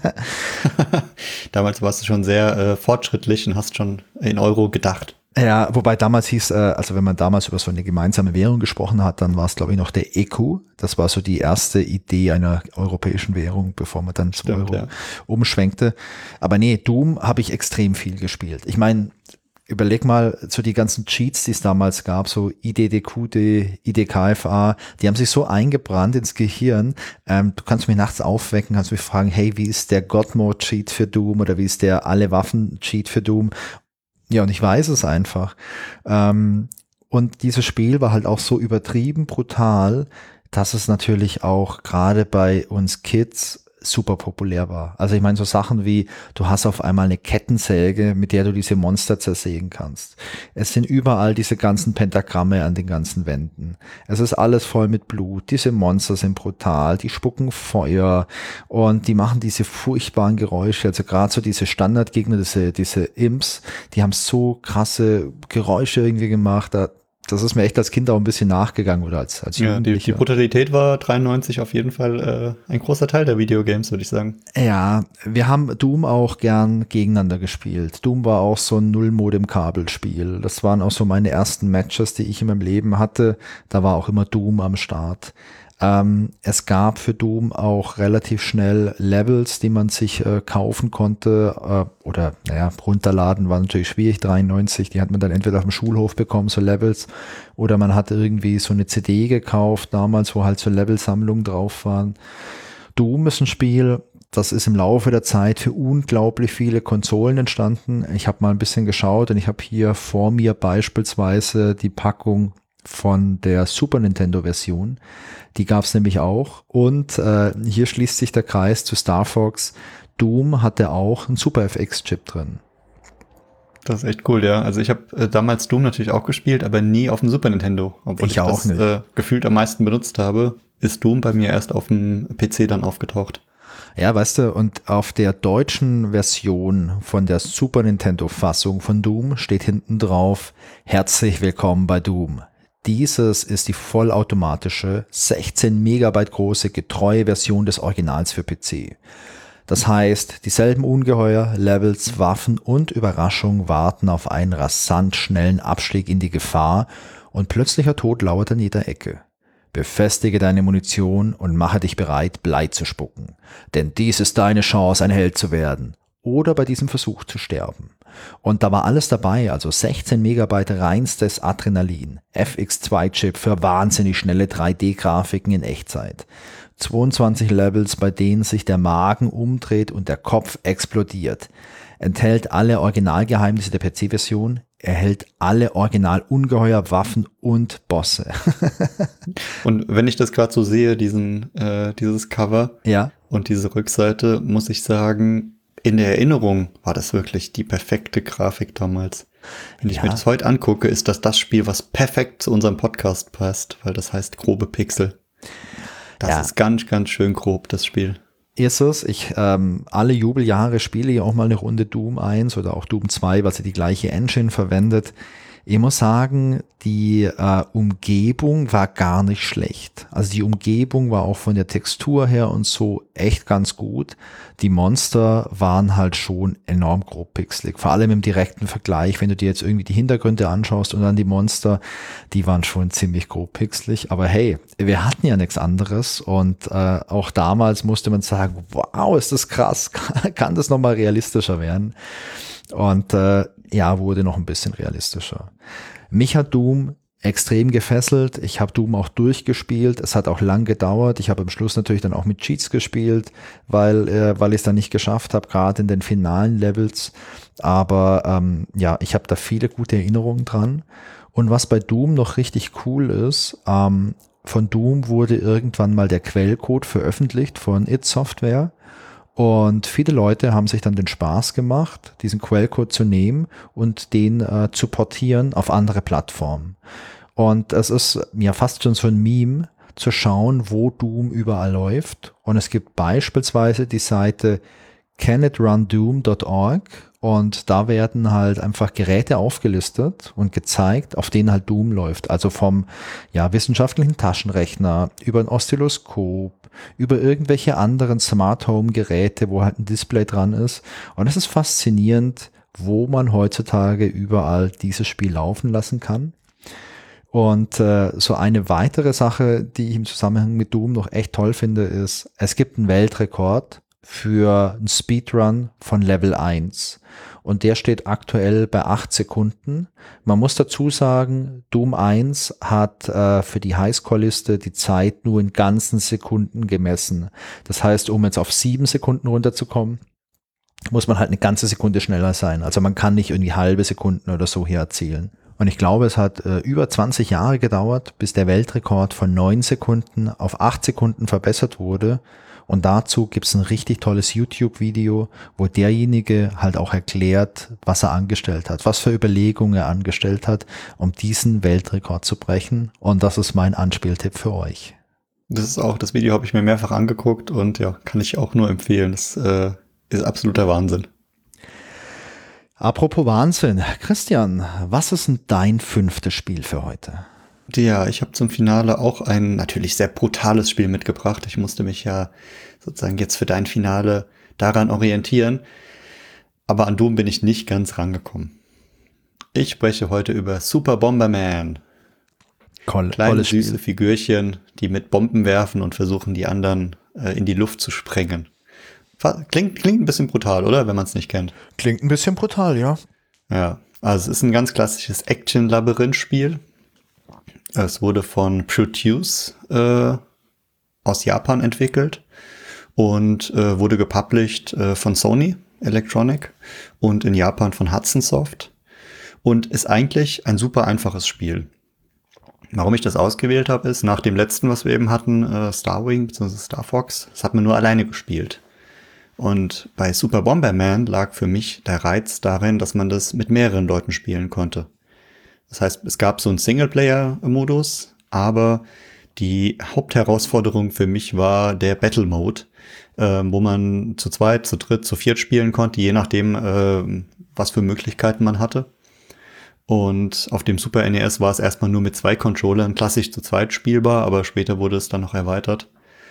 Damals warst du schon sehr äh, fortschrittlich und hast schon in Euro gedacht. Ja, wobei damals hieß, äh, also wenn man damals über so eine gemeinsame Währung gesprochen hat, dann war es glaube ich noch der E Q. Das war so die erste Idee einer europäischen Währung, bevor man dann zum Stimmt, Euro ja. umschwenkte. Aber nee, Doom habe ich extrem viel gespielt. Ich meine, überleg mal, so die ganzen Cheats, die es damals gab, so I D D Q D, I D K F A, die haben sich so eingebrannt ins Gehirn. Ähm, du kannst mich nachts aufwecken, kannst mich fragen, hey, wie ist der God-Mode-Cheat für Doom oder wie ist der Alle-Waffen-Cheat für Doom? Ja, und ich weiß es einfach. Ähm, und dieses Spiel war halt auch so übertrieben brutal, dass es natürlich auch gerade bei uns Kids super populär war. Also ich meine so Sachen wie, du hast auf einmal eine Kettensäge, mit der du diese Monster zersägen kannst. Es sind überall diese ganzen Pentagramme an den ganzen Wänden. Es ist alles voll mit Blut. Diese Monster sind brutal, die spucken Feuer und die machen diese furchtbaren Geräusche. Also gerade so diese Standardgegner, diese, diese Imps, die haben so krasse Geräusche irgendwie gemacht. Da Das ist mir echt als Kind auch ein bisschen nachgegangen oder als, als Ja, die, die Jugendlicher. Brutalität war dreiundneunzig auf jeden Fall äh, ein großer Teil der Videogames, würde ich sagen. Ja, wir haben Doom auch gern gegeneinander gespielt. Doom war auch so ein Null-Modem-Kabelspiel. Das waren auch so meine ersten Matches, die ich in meinem Leben hatte. Da war auch immer Doom am Start. Ähm, es gab für Doom auch relativ schnell Levels, die man sich äh, kaufen konnte äh, oder naja, runterladen war natürlich schwierig, dreiundneunzig, die hat man dann entweder auf dem Schulhof bekommen, so Levels, oder man hat irgendwie so eine C D gekauft damals, wo halt so Levelsammlungen drauf waren. Doom ist ein Spiel, das ist im Laufe der Zeit für unglaublich viele Konsolen entstanden. Ich habe mal ein bisschen geschaut und ich habe hier vor mir beispielsweise die Packung von der Super Nintendo-Version. Die gab es nämlich auch. Und äh, hier schließt sich der Kreis zu Star Fox. Doom hatte auch einen Super F X-Chip drin. Das ist echt cool, ja. Also ich habe äh, damals Doom natürlich auch gespielt, aber nie auf dem Super Nintendo. Obwohl Ich ich, auch das nicht. Äh, gefühlt am meisten benutzt habe, ist Doom bei mir erst auf dem P C dann aufgetaucht. Ja, weißt du, und auf der deutschen Version von der Super Nintendo-Fassung von Doom steht hinten drauf: Herzlich willkommen bei Doom. Dieses ist die vollautomatische, sechzehn Megabyte große, getreue Version des Originals für P C. Das heißt, dieselben Ungeheuer, Levels, Waffen und Überraschungen warten auf einen rasant schnellen Abstieg in die Gefahr und plötzlicher Tod lauert an jeder Ecke. Befestige deine Munition und mache dich bereit, Blei zu spucken. Denn dies ist deine Chance, ein Held zu werden. Oder bei diesem Versuch zu sterben. Und da war alles dabei, also sechzehn Megabyte reinstes Adrenalin, F X zwei Chip für wahnsinnig schnelle drei D-Grafiken in Echtzeit, zweiundzwanzig Levels, bei denen sich der Magen umdreht und der Kopf explodiert, enthält alle Originalgeheimnisse der P C-Version, erhält alle Original-Ungeheuer, Waffen und Bosse. Und wenn ich das gerade so sehe, diesen, äh, dieses Cover Ja. und diese Rückseite, muss ich sagen, in der Erinnerung war das wirklich die perfekte Grafik damals. Wenn ich Ja. mir das heute angucke, ist das das Spiel, was perfekt zu unserem Podcast passt, weil das heißt grobe Pixel. Das Ja. ist ganz, ganz schön grob, das Spiel. Ist es. Ich, ähm, alle Jubeljahre spiele ich auch mal eine Runde Doom eins oder auch Doom zwei, weil sie die gleiche Engine verwendet. Ich muss sagen, die äh, Umgebung war gar nicht schlecht. Also die Umgebung war auch von der Textur her und so echt ganz gut. Die Monster waren halt schon enorm grob pixelig. Vor allem im direkten Vergleich, wenn du dir jetzt irgendwie die Hintergründe anschaust und dann die Monster, die waren schon ziemlich grob pixelig. Aber hey, wir hatten ja nichts anderes und äh, auch damals musste man sagen, wow, ist das krass, kann das nochmal realistischer werden? Und äh, ja, wurde noch ein bisschen realistischer. Mich hat Doom extrem gefesselt. Ich habe Doom auch durchgespielt. Es hat auch lang gedauert. Ich habe am Schluss natürlich dann auch mit Cheats gespielt, weil äh, weil ich es dann nicht geschafft habe, gerade in den finalen Levels. Aber ähm, ja, ich habe da viele gute Erinnerungen dran. Und was bei Doom noch richtig cool ist, ähm, von Doom wurde irgendwann mal der Quellcode veröffentlicht von id Software. Und viele Leute haben sich dann den Spaß gemacht, diesen Quellcode zu nehmen und den äh, zu portieren auf andere Plattformen. Und es ist ja fast schon so ein Meme, zu schauen, wo Doom überall läuft. Und es gibt beispielsweise die Seite can it run doom dot org und da werden halt einfach Geräte aufgelistet und gezeigt, auf denen halt Doom läuft. Also vom ja, wissenschaftlichen Taschenrechner über ein Oszilloskop, über irgendwelche anderen Smart Home Geräte, wo halt ein Display dran ist. Und es ist faszinierend, wo man heutzutage überall dieses Spiel laufen lassen kann. Und äh, so eine weitere Sache, die ich im Zusammenhang mit Doom noch echt toll finde, ist, es gibt einen Weltrekord für einen Speedrun von Level eins. Und der steht aktuell bei acht Sekunden. Man muss dazu sagen, Doom eins hat äh, für die Highscore-Liste die Zeit nur in ganzen Sekunden gemessen. Das heißt, um jetzt auf sieben Sekunden runterzukommen, muss man halt eine ganze Sekunde schneller sein. Also man kann nicht irgendwie halbe Sekunden oder so hier erzielen. Und ich glaube, es hat äh, über zwanzig Jahre gedauert, bis der Weltrekord von neun Sekunden auf acht Sekunden verbessert wurde. Und dazu gibt es ein richtig tolles YouTube-Video, wo derjenige halt auch erklärt, was er angestellt hat, was für Überlegungen er angestellt hat, um diesen Weltrekord zu brechen. Und das ist mein Anspieltipp für euch. Das ist auch, das Video habe ich mir mehrfach angeguckt und ja, kann ich auch nur empfehlen. Das äh, ist absoluter Wahnsinn. Apropos Wahnsinn, Christian, was ist denn dein fünftes Spiel für heute? Ja, ich habe zum Finale auch ein natürlich sehr brutales Spiel mitgebracht. Ich musste mich ja sozusagen jetzt für dein Finale daran orientieren. Aber an Doom bin ich nicht ganz rangekommen. Ich spreche heute über Super Bomberman. Cool, Kleine süße Figürchen, die mit Bomben werfen und versuchen, die anderen äh, in die Luft zu sprengen. Klingt, klingt ein bisschen brutal, oder? Wenn man es nicht kennt. Klingt ein bisschen brutal, ja. Ja, also es ist ein ganz klassisches Action-Labyrinth-Spiel. Es wurde von Produce äh, aus Japan entwickelt und äh, wurde gepublished äh, von Sony Electronic und in Japan von Hudson Soft und ist eigentlich ein super einfaches Spiel. Warum ich das ausgewählt habe, ist nach dem letzten, was wir eben hatten, äh, Starwing bzw. Star Fox, das hat man nur alleine gespielt. Und bei Super Bomberman lag für mich der Reiz darin, dass man das mit mehreren Leuten spielen konnte. Das heißt, es gab so einen Singleplayer-Modus, aber die Hauptherausforderung für mich war der Battle Mode, äh, wo man zu zweit, zu dritt, zu viert spielen konnte, je nachdem, äh, was für Möglichkeiten man hatte. Und auf dem Super N E S war es erstmal nur mit zwei Controllern klassisch zu zweit spielbar, aber später wurde es dann noch erweitert.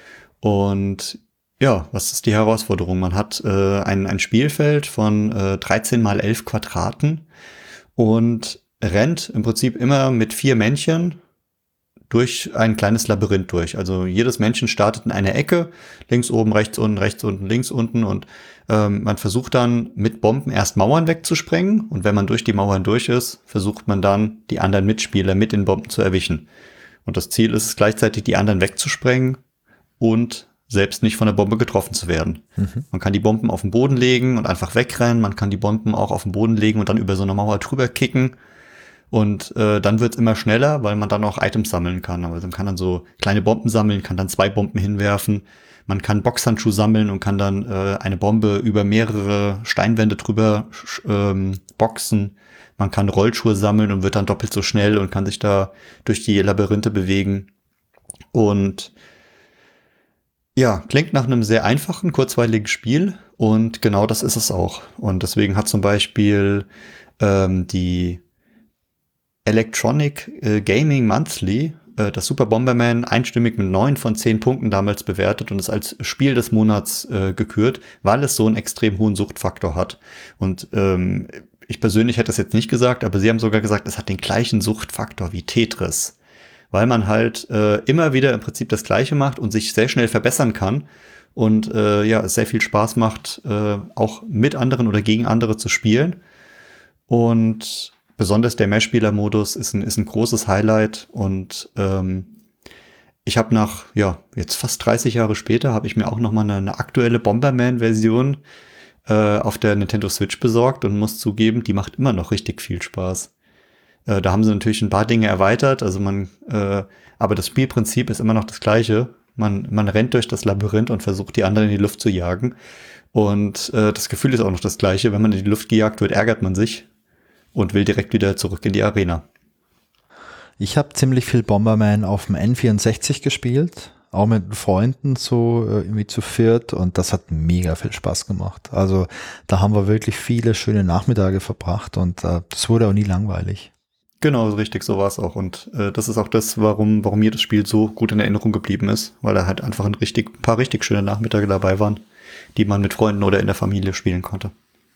Und ja, was ist die Herausforderung? Man hat äh, ein, ein Spielfeld von äh, dreizehn mal elf Quadraten und rennt im Prinzip immer mit vier Männchen durch ein kleines Labyrinth durch. Also jedes Männchen startet in einer Ecke, links oben, rechts unten, rechts unten, links unten und ähm, man versucht dann mit Bomben erst Mauern wegzusprengen und wenn man durch die Mauern durch ist, versucht man dann die anderen Mitspieler mit den Bomben zu erwischen. Und das Ziel ist es gleichzeitig, die anderen wegzusprengen und selbst nicht von der Bombe getroffen zu werden. Mhm. Man kann die Bomben auf den Boden legen und einfach wegrennen, man kann die Bomben auch auf den Boden legen und dann über so eine Mauer drüber kicken. Und äh, dann wird's immer schneller, weil man dann auch Items sammeln kann. Also man kann dann so kleine Bomben sammeln, kann dann zwei Bomben hinwerfen. Man kann Boxhandschuh sammeln und kann dann äh, eine Bombe über mehrere Steinwände drüber ähm, boxen. Man kann Rollschuhe sammeln und wird dann doppelt so schnell und kann sich da durch die Labyrinthe bewegen. Und ja, klingt nach einem sehr einfachen, kurzweiligen Spiel. Und genau das ist es auch. Und deswegen hat zum Beispiel ähm, die Electronic äh, Gaming Monthly äh, das Super Bomberman einstimmig mit neun von zehn Punkten damals bewertet und es als Spiel des Monats äh, gekürt, weil es so einen extrem hohen Suchtfaktor hat. Und ähm, ich persönlich hätte das jetzt nicht gesagt, aber sie haben sogar gesagt, es hat den gleichen Suchtfaktor wie Tetris. Weil man halt äh, immer wieder im Prinzip das Gleiche macht und sich sehr schnell verbessern kann. Und äh, ja, es sehr viel Spaß macht, äh, auch mit anderen oder gegen andere zu spielen. Und besonders der Mehrspieler-Modus ist ein, ist ein großes Highlight. Und ähm, ich habe nach, ja, jetzt fast dreißig Jahre später, habe ich mir auch noch mal eine, eine aktuelle Bomberman-Version äh, auf der Nintendo Switch besorgt und muss zugeben, die macht immer noch richtig viel Spaß. Äh, da haben sie natürlich ein paar Dinge erweitert, also man, äh, aber das Spielprinzip ist immer noch das gleiche. Man, man rennt durch das Labyrinth und versucht, die anderen in die Luft zu jagen. Und äh, das Gefühl ist auch noch das gleiche. Wenn man in die Luft gejagt wird, ärgert man sich und will direkt wieder zurück in die Arena. Ich habe ziemlich viel Bomberman auf dem N vierundsechzig gespielt, auch mit Freunden so äh, irgendwie zu viert, und das hat mega viel Spaß gemacht. Also da haben wir wirklich viele schöne Nachmittage verbracht und äh, das wurde auch nie langweilig. Genau, richtig, so war es auch. Und äh, das ist auch das, warum, warum mir das Spiel so gut in Erinnerung geblieben ist, weil da halt einfach ein richtig, paar richtig schöne Nachmittage dabei waren, die man mit Freunden oder in der Familie spielen konnte.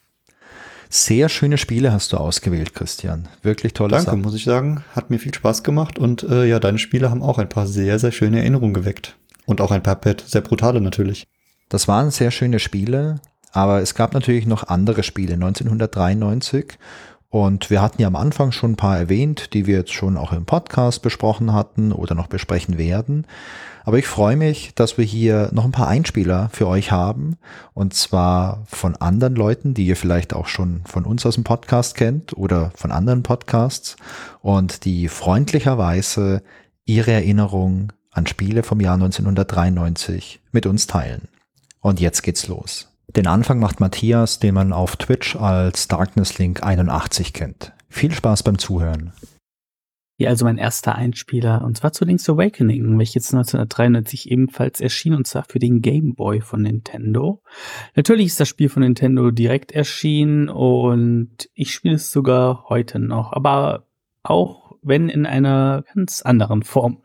Sehr schöne Spiele hast du ausgewählt, Christian. Wirklich tolle Danke, Sachen. muss ich sagen. Hat mir viel Spaß gemacht. Und äh, ja, deine Spiele haben auch ein paar sehr, sehr schöne Erinnerungen geweckt. Und auch ein paar sehr brutale natürlich. Das waren sehr schöne Spiele, aber es gab natürlich noch andere Spiele, neunzehnhundertdreiundneunzig. Und wir hatten ja am Anfang schon ein paar erwähnt, die wir jetzt schon auch im Podcast besprochen hatten oder noch besprechen werden. Aber ich freue mich, dass wir hier noch ein paar Einspieler für euch haben. Und zwar von anderen Leuten, die ihr vielleicht auch schon von uns aus dem Podcast kennt oder von anderen Podcasts. Und die freundlicherweise ihre Erinnerung an Spiele vom Jahr neunzehnhundertdreiundneunzig mit uns teilen. Und jetzt geht's los. Den Anfang macht Matthias, den man auf Twitch als Darknesslink einundachtzig kennt. Viel Spaß beim Zuhören. Ja, also mein erster Einspieler, und zwar zu Link's Awakening, welches neunzehnhundertdreiundneunzig ebenfalls erschien, und zwar für den Game Boy von Nintendo. Natürlich ist das Spiel von Nintendo direkt erschienen und ich spiele es sogar heute noch, aber auch wenn in einer ganz anderen Form.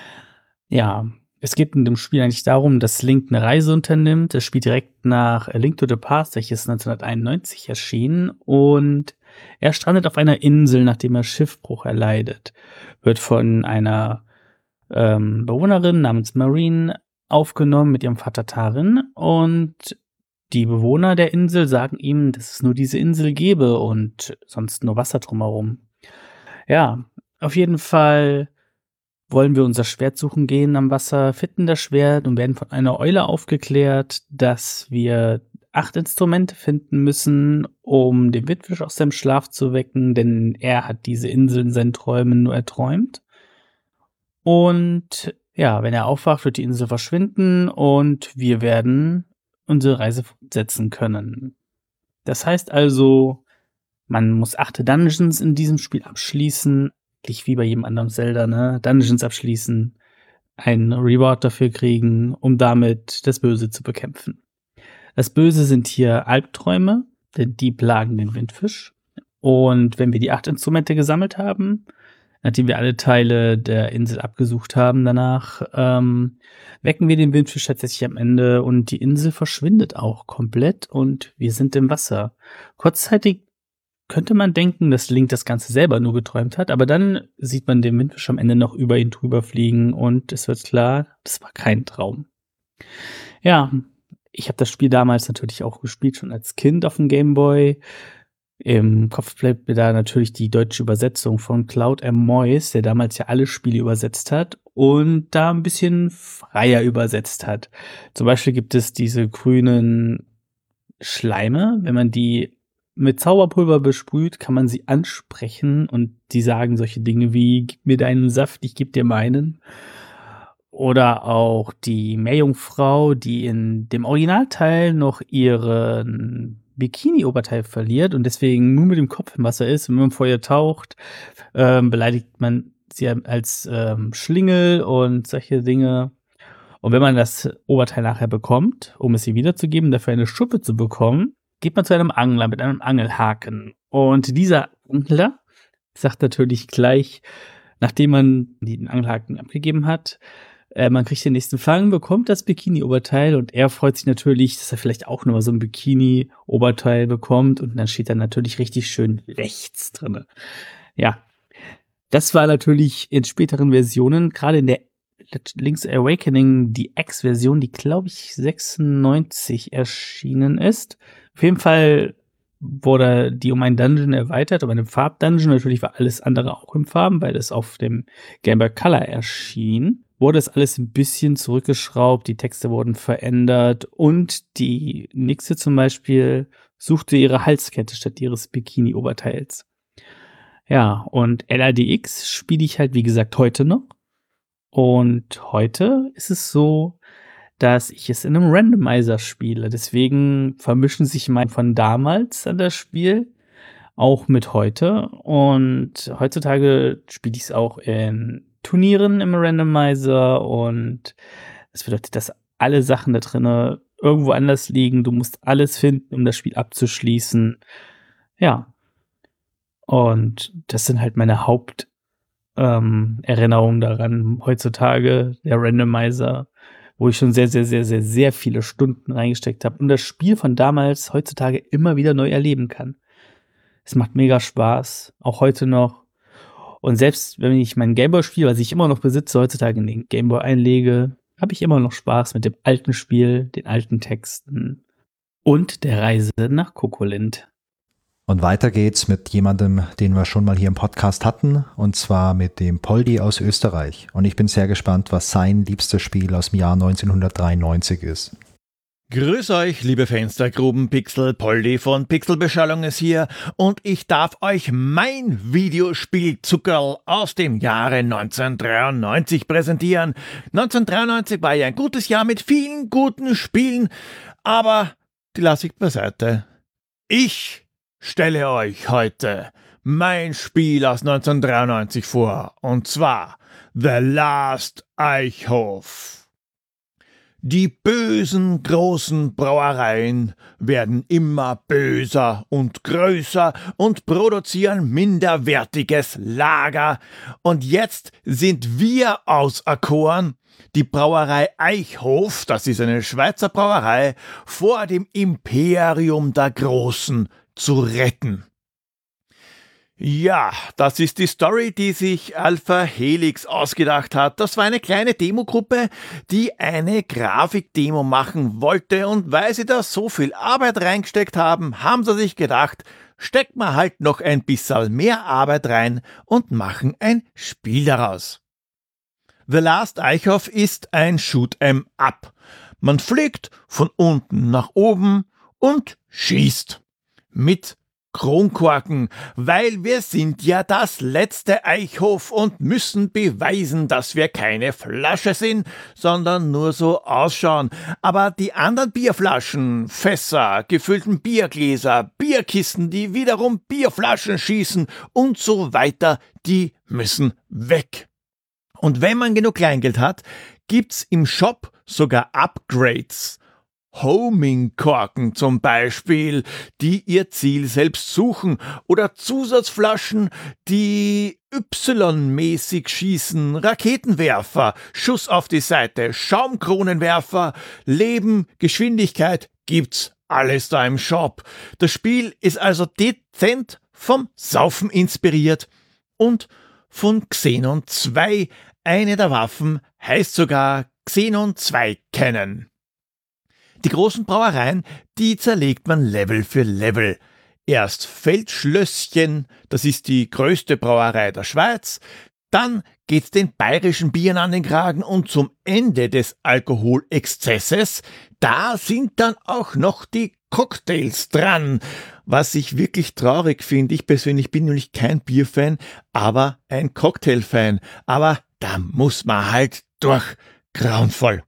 Ja, es geht in dem Spiel eigentlich darum, dass Link eine Reise unternimmt. Das spielt direkt nach A Link to the Past, welches neunzehnhunderteinundneunzig erschien, und er strandet auf einer Insel, nachdem er Schiffbruch erleidet. Wird von einer ähm, Bewohnerin namens Marine aufgenommen mit ihrem Vater Tarin, und die Bewohner der Insel sagen ihm, dass es nur diese Insel gäbe und sonst nur Wasser drumherum. Ja, auf jeden Fall wollen wir unser Schwert suchen gehen am Wasser, finden das Schwert und werden von einer Eule aufgeklärt, dass wir acht Instrumente finden müssen, um den Windfisch aus seinem Schlaf zu wecken, denn er hat diese Insel in seinen Träumen nur erträumt. Und ja, wenn er aufwacht, wird die Insel verschwinden und wir werden unsere Reise fortsetzen können. Das heißt also, man muss acht Dungeons in diesem Spiel abschließen, wie bei jedem anderen Zelda, ne? Dungeons abschließen, einen Reward dafür kriegen, um damit das Böse zu bekämpfen. Das Böse sind hier Albträume, denn die plagen den Windfisch. Und wenn wir die acht Instrumente gesammelt haben, nachdem wir alle Teile der Insel abgesucht haben danach, ähm, wecken wir den Windfisch tatsächlich am Ende und die Insel verschwindet auch komplett und wir sind im Wasser. Kurzzeitig könnte man denken, dass Link das Ganze selber nur geträumt hat, aber dann sieht man den Windfisch am Ende noch über ihn drüber fliegen und es wird klar, das war kein Traum. Ja, ich habe das Spiel damals natürlich auch gespielt, schon als Kind auf dem Game Boy. Im Kopf bleibt mir da natürlich die deutsche Übersetzung von Claude M. Moyes, der damals ja alle Spiele übersetzt hat und da ein bisschen freier übersetzt hat. Zum Beispiel gibt es diese grünen Schleime, wenn man die mit Zauberpulver besprüht, kann man sie ansprechen und die sagen solche Dinge wie, gib mir deinen Saft, ich geb dir meinen. Oder auch die Meerjungfrau, die in dem Originalteil noch ihren Bikini-Oberteil verliert und deswegen nur mit dem Kopf im Wasser ist. Und wenn man vor ihr taucht, ähm, beleidigt man sie als ähm, Schlingel und solche Dinge. Und wenn man das Oberteil nachher bekommt, um es ihr wiederzugeben, dafür eine Schuppe zu bekommen, geht man zu einem Angler mit einem Angelhaken. Und dieser Angler sagt natürlich gleich, nachdem man den Angelhaken abgegeben hat, äh, man kriegt den nächsten Fang, bekommt das Bikini-Oberteil und er freut sich natürlich, dass er vielleicht auch nochmal so ein Bikini-Oberteil bekommt und dann steht da natürlich richtig schön rechts drin. Ja, das war natürlich in späteren Versionen, gerade in der Link's Awakening, die X-Version, die glaube ich sechsundneunzig erschienen ist. Auf jeden Fall wurde die um einen Dungeon erweitert, um einen Farbdungeon. Natürlich war alles andere auch in Farben, weil es auf dem Game Boy Color erschien. Wurde es alles ein bisschen zurückgeschraubt, die Texte wurden verändert und die Nixe zum Beispiel suchte ihre Halskette statt ihres Bikini-Oberteils. Ja, und L A D X spiele ich halt, wie gesagt, heute noch. Und heute ist es so, dass ich es in einem Randomizer spiele. Deswegen vermischen sich mein von damals an das Spiel auch mit heute. Und heutzutage spiele ich es auch in Turnieren im Randomizer. Und das bedeutet, dass alle Sachen da drin irgendwo anders liegen. Du musst alles finden, um das Spiel abzuschließen. Ja. Und das sind halt meine Haupt Ähm, Erinnerung daran, heutzutage, der Randomizer, wo ich schon sehr, sehr, sehr, sehr, sehr viele Stunden reingesteckt habe und das Spiel von damals heutzutage immer wieder neu erleben kann. Es macht mega Spaß, auch heute noch. Und selbst wenn ich mein Gameboy spiele, was ich immer noch besitze, heutzutage in den Gameboy einlege, habe ich immer noch Spaß mit dem alten Spiel, den alten Texten und der Reise nach Kokolind. Und weiter geht's mit jemandem, den wir schon mal hier im Podcast hatten, und zwar mit dem Poldi aus Österreich. Und ich bin sehr gespannt, was sein liebstes Spiel aus dem Jahr neunzehnhundertdreiundneunzig ist. Grüß euch, liebe Fans der Grubenpixel, Poldi von Pixelbeschallung ist hier und ich darf euch mein Videospiel-Zuckerl aus dem Jahre neunzehnhundertdreiundneunzig präsentieren. neunzehnhundertdreiundneunzig war ja ein gutes Jahr mit vielen guten Spielen, aber die lasse ich beiseite. Ich stelle euch heute mein Spiel aus neunzehnhundertdreiundneunzig vor, und zwar The Last Eichhof. Die bösen großen Brauereien werden immer böser und größer und produzieren minderwertiges Lager. Und jetzt sind wir auserkoren, die Brauerei Eichhof, das ist eine Schweizer Brauerei, vor dem Imperium der Großen zu retten. Ja, das ist die Story, die sich Alpha Helix ausgedacht hat. Das war eine kleine Demogruppe, die eine Grafikdemo machen wollte, und weil sie da so viel Arbeit reingesteckt haben, haben sie sich gedacht, steckt man halt noch ein bisschen mehr Arbeit rein und machen ein Spiel daraus. The Last Eichhof ist ein Shoot-'em-up. Man fliegt von unten nach oben und schießt. Mit Kronkorken, weil wir sind ja das letzte Eichhof und müssen beweisen, dass wir keine Flasche sind, sondern nur so ausschauen. Aber die anderen Bierflaschen, Fässer, gefüllten Biergläser, Bierkisten, die wiederum Bierflaschen schießen und so weiter, die müssen weg. Und wenn man genug Kleingeld hat, gibt's im Shop sogar Upgrades. Homing-Korken zum Beispiel, die ihr Ziel selbst suchen, oder Zusatzflaschen, die Y-mäßig schießen, Raketenwerfer, Schuss auf die Seite, Schaumkronenwerfer, Leben, Geschwindigkeit, gibt's alles da im Shop. Das Spiel ist also dezent vom Saufen inspiriert und von Xenon zwei. Eine der Waffen heißt sogar Xenon zwei Cannon. Die großen Brauereien, die zerlegt man Level für Level. Erst Feldschlösschen, das ist die größte Brauerei der Schweiz, dann geht's den bayerischen Bieren an den Kragen und zum Ende des Alkoholexzesses, da sind dann auch noch die Cocktails dran, was ich wirklich traurig finde. Ich persönlich bin nämlich kein Bierfan, aber ein Cocktailfan. Aber da muss man halt durch. grauenvoll.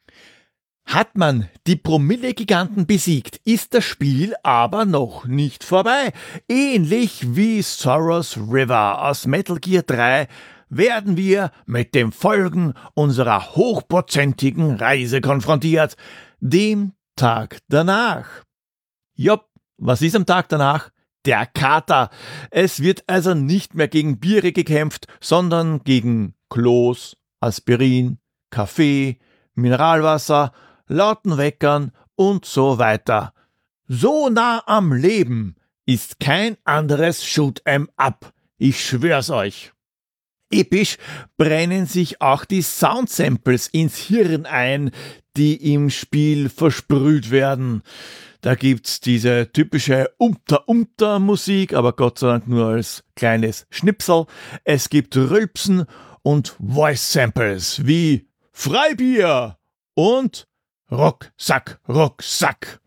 Hat man die Promille-Giganten besiegt, ist das Spiel aber noch nicht vorbei. Ähnlich wie Sorrows River aus Metal Gear drei werden wir mit den Folgen unserer hochprozentigen Reise konfrontiert, dem Tag danach. Jopp, was ist am Tag danach? Der Kater. Es wird also nicht mehr gegen Biere gekämpft, sondern gegen Klos, Aspirin, Kaffee, Mineralwasser, lauten Weckern und so weiter. So nah am Leben ist kein anderes Shoot'em Up. Ich schwör's euch. Episch brennen sich auch die Soundsamples ins Hirn ein, die im Spiel versprüht werden. Da gibt's diese typische Umter-Umter-Musik, aber Gott sei Dank nur als kleines Schnipsel. Es gibt Rülpsen und Voice-Samples wie Freibier und Rucksack, Rucksack.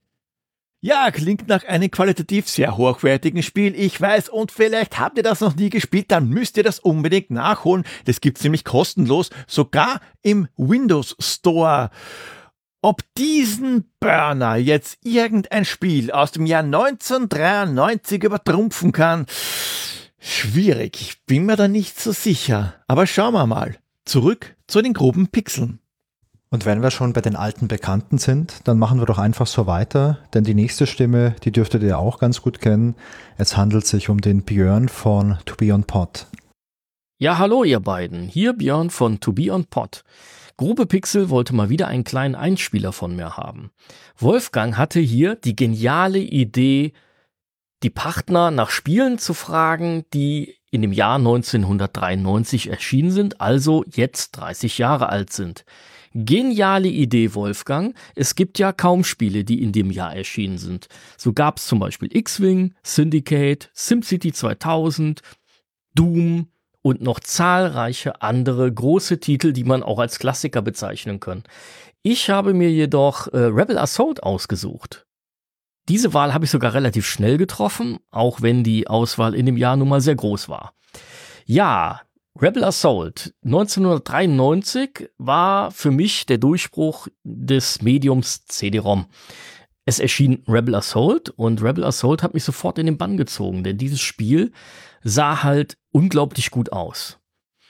Ja, klingt nach einem qualitativ sehr hochwertigen Spiel, ich weiß, und vielleicht habt ihr das noch nie gespielt, dann müsst ihr das unbedingt nachholen. Das gibt's nämlich kostenlos, sogar im Windows Store. Ob diesen Burner jetzt irgendein Spiel aus dem Jahr neunzehnhundertdreiundneunzig übertrumpfen kann, schwierig, ich bin mir da nicht so sicher. Aber schauen wir mal. Zurück zu den groben Pixeln. Und wenn wir schon bei den alten Bekannten sind, dann machen wir doch einfach so weiter, denn die nächste Stimme, die dürftet ihr auch ganz gut kennen. Es handelt sich um den Björn von To Be On Pod. Ja, hallo ihr beiden, hier Björn von To Be On Pod. Grobe Pixel wollte mal wieder einen kleinen Einspieler von mir haben. Wolfgang hatte hier die geniale Idee, die Partner nach Spielen zu fragen, die in dem Jahr neunzehnhundertdreiundneunzig erschienen sind, also jetzt dreißig Jahre alt sind. Geniale Idee, Wolfgang. Es gibt ja kaum Spiele, die in dem Jahr erschienen sind. So gab es zum Beispiel X-Wing, Syndicate, SimCity zweitausend, Doom und noch zahlreiche andere große Titel, die man auch als Klassiker bezeichnen kann. Ich habe mir jedoch äh, Rebel Assault ausgesucht. Diese Wahl habe ich sogar relativ schnell getroffen, auch wenn die Auswahl in dem Jahr nun mal sehr groß war. Ja, Rebel Assault neunzehnhundertdreiundneunzig war für mich der Durchbruch des Mediums C D-ROM. Es erschien Rebel Assault und Rebel Assault hat mich sofort in den Bann gezogen, denn dieses Spiel sah halt unglaublich gut aus.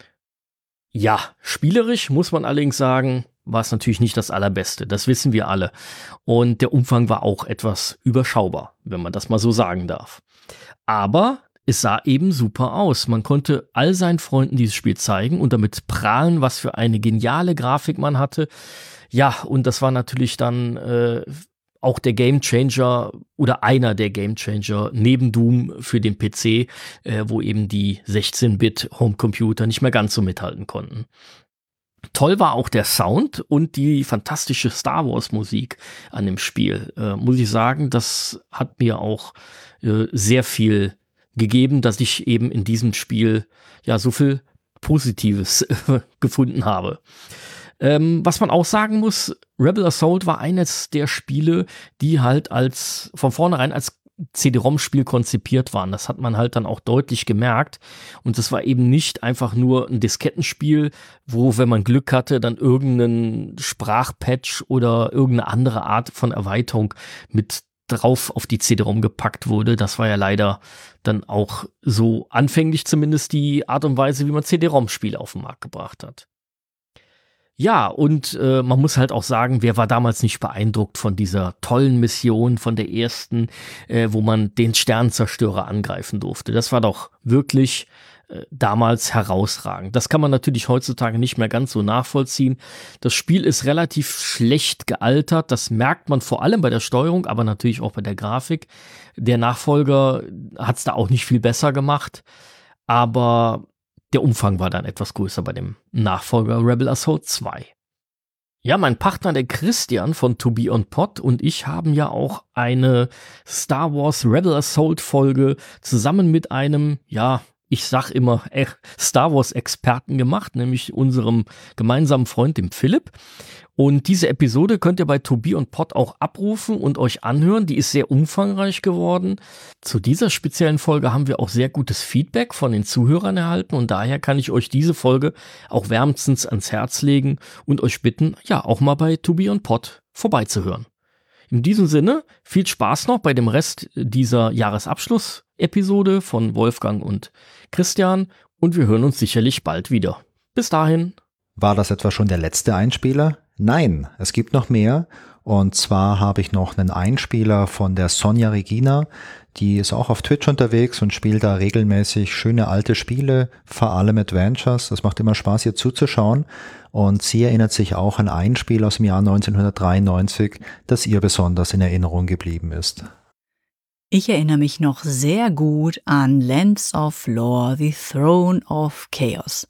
Ja, spielerisch muss man allerdings sagen, war es natürlich nicht das Allerbeste, das wissen wir alle. Und der Umfang war auch etwas überschaubar, wenn man das mal so sagen darf. Aber es sah eben super aus. Man konnte all seinen Freunden dieses Spiel zeigen und damit prahlen, was für eine geniale Grafik man hatte. Ja, und das war natürlich dann äh, auch der Gamechanger oder einer der Gamechanger neben Doom für den P C, äh, wo eben die sechzehn-Bit-Homecomputer nicht mehr ganz so mithalten konnten. Toll war auch der Sound und die fantastische Star Wars Musik an dem Spiel. Äh, muss ich sagen, das hat mir auch äh, sehr viel gegeben, dass ich eben in diesem Spiel ja so viel Positives gefunden habe. Ähm, was man auch sagen muss, Rebel Assault war eines der Spiele, die halt als von vornherein als C D-ROM-Spiel konzipiert waren. Das hat man halt dann auch deutlich gemerkt. Und das war eben nicht einfach nur ein Diskettenspiel, wo, wenn man Glück hatte, dann irgendein Sprachpatch oder irgendeine andere Art von Erweiterung mit drauf auf die C D-ROM gepackt wurde. Das war ja leider dann auch so anfänglich zumindest die Art und Weise, wie man C D-ROM-Spiele auf den Markt gebracht hat. Ja, und äh, man muss halt auch sagen, wer war damals nicht beeindruckt von dieser tollen Mission, von der ersten, äh, wo man den Sternenzerstörer angreifen durfte. Das war doch wirklich äh, damals herausragend. Das kann man natürlich heutzutage nicht mehr ganz so nachvollziehen. Das Spiel ist relativ schlecht gealtert, das merkt man vor allem bei der Steuerung, aber natürlich auch bei der Grafik. Der Nachfolger hat es da auch nicht viel besser gemacht, aber der Umfang war dann etwas größer bei dem Nachfolger Rebel Assault zwei. Ja, mein Partner, der Christian von To Be On Pod und ich haben ja auch eine Star Wars Rebel Assault Folge zusammen mit einem, ja, ich sag immer, äh, Star Wars-Experten gemacht, nämlich unserem gemeinsamen Freund, dem Philipp. Und diese Episode könnt ihr bei To Be On Pod auch abrufen und euch anhören. Die ist sehr umfangreich geworden. Zu dieser speziellen Folge haben wir auch sehr gutes Feedback von den Zuhörern erhalten und daher kann ich euch diese Folge auch wärmstens ans Herz legen und euch bitten, ja, auch mal bei To Be On Pod vorbeizuhören. In diesem Sinne, viel Spaß noch bei dem Rest dieser Jahresabschluss-Episode von Wolfgang und Christian und wir hören uns sicherlich bald wieder. Bis dahin. War das etwa schon der letzte Einspieler? Nein, es gibt noch mehr. Und zwar habe ich noch einen Einspieler von der Sonja Regina. Die ist auch auf Twitch unterwegs und spielt da regelmäßig schöne alte Spiele, vor allem Adventures. Das macht immer Spaß, ihr zuzuschauen. Und sie erinnert sich auch an ein Spiel aus dem Jahr neunzehnhundertdreiundneunzig, das ihr besonders in Erinnerung geblieben ist. Ich erinnere mich noch sehr gut an Lands of Lore, The Throne of Chaos.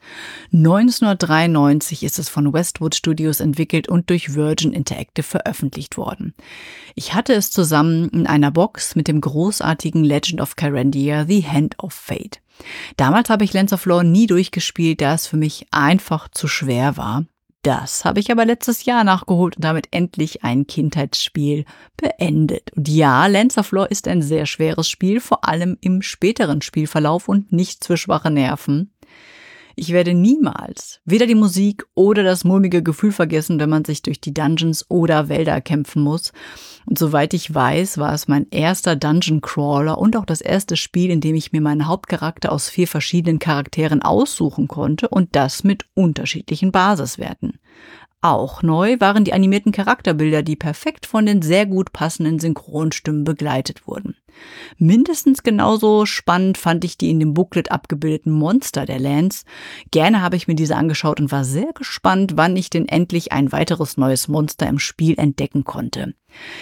neunzehnhundertdreiundneunzig ist es von Westwood Studios entwickelt und durch Virgin Interactive veröffentlicht worden. Ich hatte es zusammen in einer Box mit dem großartigen Legend of Kyrandia, The Hand of Fate. Damals habe ich Lands of Lore nie durchgespielt, da es für mich einfach zu schwer war. Das habe ich aber letztes Jahr nachgeholt und damit endlich ein Kindheitsspiel beendet. Und ja, Lands of Lore ist ein sehr schweres Spiel, vor allem im späteren Spielverlauf und nicht für schwache Nerven. Ich werde niemals weder die Musik oder das mulmige Gefühl vergessen, wenn man sich durch die Dungeons oder Wälder kämpfen muss. Und soweit ich weiß, war es mein erster Dungeon Crawler und auch das erste Spiel, in dem ich mir meinen Hauptcharakter aus vier verschiedenen Charakteren aussuchen konnte und das mit unterschiedlichen Basiswerten. Auch neu waren die animierten Charakterbilder, die perfekt von den sehr gut passenden Synchronstimmen begleitet wurden. Mindestens genauso spannend fand ich die in dem Booklet abgebildeten Monster der Lands. Gerne habe ich mir diese angeschaut und war sehr gespannt, wann ich denn endlich ein weiteres neues Monster im Spiel entdecken konnte.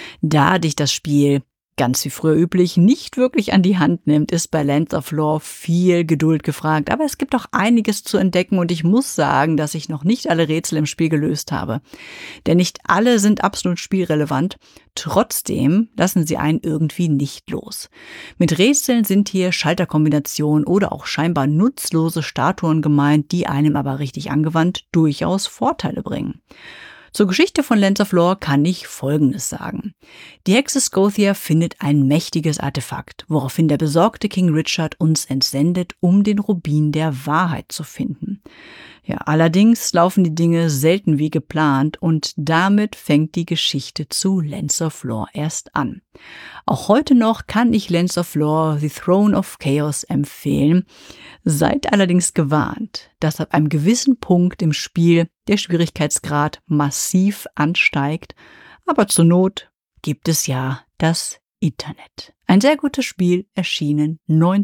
Da dich das Spiel, ganz wie früher üblich, nicht wirklich an die Hand nimmt, ist bei Lands of Lore viel Geduld gefragt. Aber es gibt auch einiges zu entdecken und ich muss sagen, dass ich noch nicht alle Rätsel im Spiel gelöst habe. Denn nicht alle sind absolut spielrelevant. Trotzdem lassen sie einen irgendwie nicht los. Mit Rätseln sind hier Schalterkombinationen oder auch scheinbar nutzlose Statuen gemeint, die einem aber richtig angewandt durchaus Vorteile bringen. Zur Geschichte von Lands of Lore kann ich Folgendes sagen. Die Hexe Scothia findet ein mächtiges Artefakt, woraufhin der besorgte King Richard uns entsendet, um den Rubin der Wahrheit zu finden. Ja, allerdings laufen die Dinge selten wie geplant und damit fängt die Geschichte zu Lands of Lore erst an. Auch heute noch kann ich Lands of Lore, The Throne of Chaos empfehlen. Seid allerdings gewarnt, dass ab einem gewissen Punkt im Spiel der Schwierigkeitsgrad massiv ansteigt, aber zur Not gibt es ja das Internet. Ein sehr gutes Spiel, erschienen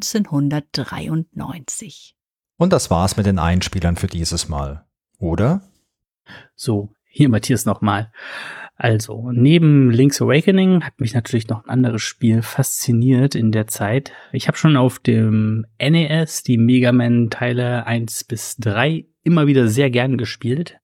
neunzehnhundertdreiundneunzig. Und das war's mit den Einspielern für dieses Mal, oder? So, hier Matthias nochmal. Also, neben Link's Awakening hat mich natürlich noch ein anderes Spiel fasziniert in der Zeit. Ich habe schon auf dem N E S die Mega Man Teile eins bis drei immer wieder sehr gern gespielt.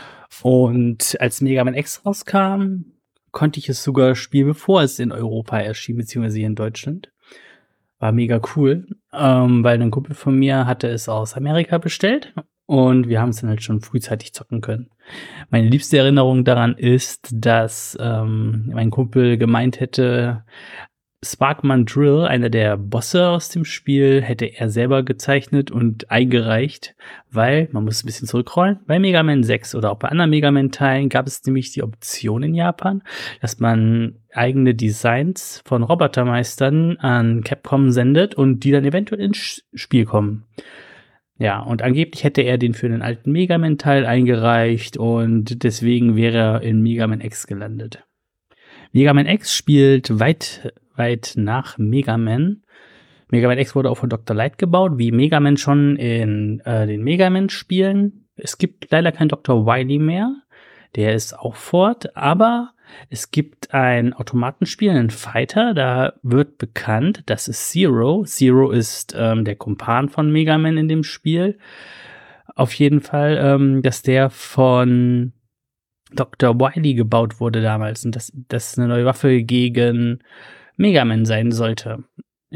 Und als Mega Man X rauskam, konnte ich es sogar spielen, bevor es in Europa erschien, beziehungsweise hier in Deutschland. War mega cool, ähm, weil ein Kumpel von mir hatte es aus Amerika bestellt und wir haben es dann halt schon frühzeitig zocken können. Meine liebste Erinnerung daran ist, dass ähm, mein Kumpel gemeint hätte, Sparkman Drill, einer der Bosse aus dem Spiel, hätte er selber gezeichnet und eingereicht, weil, man muss ein bisschen zurückrollen, bei Mega Man sechs oder auch bei anderen Mega Man Teilen gab es nämlich die Option in Japan, dass man eigene Designs von Robotermeistern an Capcom sendet und die dann eventuell ins Spiel kommen. Ja, und angeblich hätte er den für den alten Mega Man Teil eingereicht und deswegen wäre er in Mega Man X gelandet. Mega Man X spielt weit weit nach Mega Man. Mega Man X wurde auch von Doktor Light gebaut, wie Mega Man schon in äh, den Mega Man-Spielen. Es gibt leider keinen Doktor Wily mehr, der ist auch fort, aber es gibt ein Automatenspiel, einen Fighter, da wird bekannt, das ist Zero. Zero ist ähm, der Kumpan von Mega Man in dem Spiel. Auf jeden Fall, ähm, dass der von Doktor Wily gebaut wurde damals und dass das eine neue Waffe gegen Mega Man sein sollte. Ja,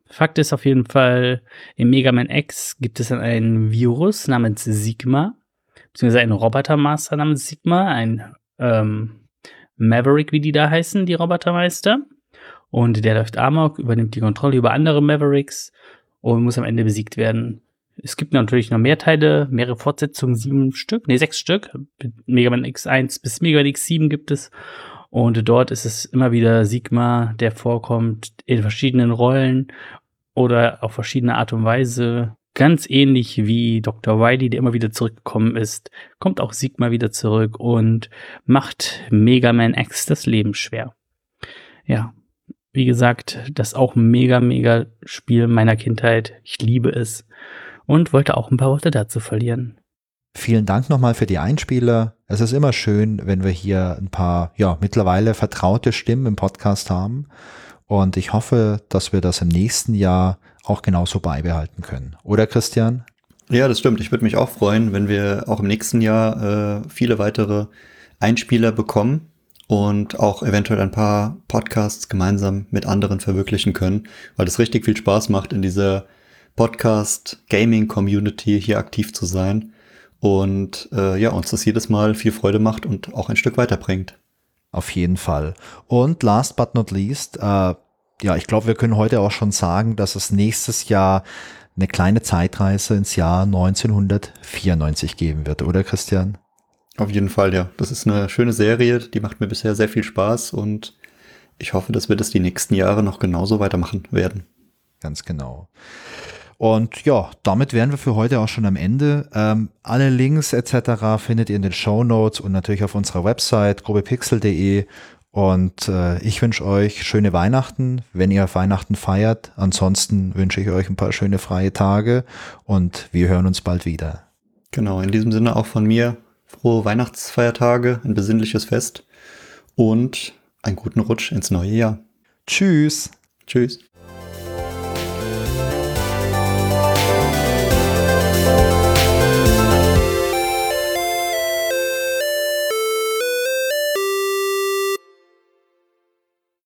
Fakt ist auf jeden Fall, im Mega Man X gibt es dann einen Virus namens Sigma, beziehungsweise einen Robotermaster namens Sigma, ein ähm, Maverick, wie die da heißen, die Robotermeister. Und der läuft amok, übernimmt die Kontrolle über andere Mavericks und muss am Ende besiegt werden. Es gibt natürlich noch mehr Teile, mehrere Fortsetzungen, sieben Stück, nee, sechs Stück. Mega Man X eins bis Mega Man X sieben gibt es. Und dort ist es immer wieder Sigma, der vorkommt in verschiedenen Rollen oder auf verschiedene Art und Weise. Ganz ähnlich wie Doktor Wily, der immer wieder zurückgekommen ist, kommt auch Sigma wieder zurück und macht Mega Man X das Leben schwer. Ja, wie gesagt, das ist auch ein mega, mega Spiel meiner Kindheit. Ich liebe es und wollte auch ein paar Worte dazu verlieren. Vielen Dank nochmal für die Einspieler. Es ist immer schön, wenn wir hier ein paar, ja, mittlerweile vertraute Stimmen im Podcast haben. Und ich hoffe, dass wir das im nächsten Jahr auch genauso beibehalten können. Oder, Christian? Ja, das stimmt. Ich würde mich auch freuen, wenn wir auch im nächsten Jahr äh, viele weitere Einspieler bekommen und auch eventuell ein paar Podcasts gemeinsam mit anderen verwirklichen können, weil es richtig viel Spaß macht, in dieser Podcast-Gaming-Community hier aktiv zu sein. Und äh, ja, uns das jedes Mal viel Freude macht und auch ein Stück weiterbringt. Auf jeden Fall. Und last but not least, äh, ja, ich glaube, wir können heute auch schon sagen, dass es nächstes Jahr eine kleine Zeitreise ins Jahr neunzehnhundertvierundneunzig geben wird, oder Christian? Auf jeden Fall, ja. Das ist eine schöne Serie, die macht mir bisher sehr viel Spaß und ich hoffe, dass wir das die nächsten Jahre noch genauso weitermachen werden. Ganz genau. Und ja, damit wären wir für heute auch schon am Ende. Ähm, alle Links et cetera findet ihr in den Shownotes und natürlich auf unserer Website grobepixel punkt de. Und äh, ich wünsche euch schöne Weihnachten, wenn ihr Weihnachten feiert. Ansonsten wünsche ich euch ein paar schöne freie Tage und wir hören uns bald wieder. Genau, in diesem Sinne auch von mir frohe Weihnachtsfeiertage, ein besinnliches Fest und einen guten Rutsch ins neue Jahr. Tschüss. Tschüss.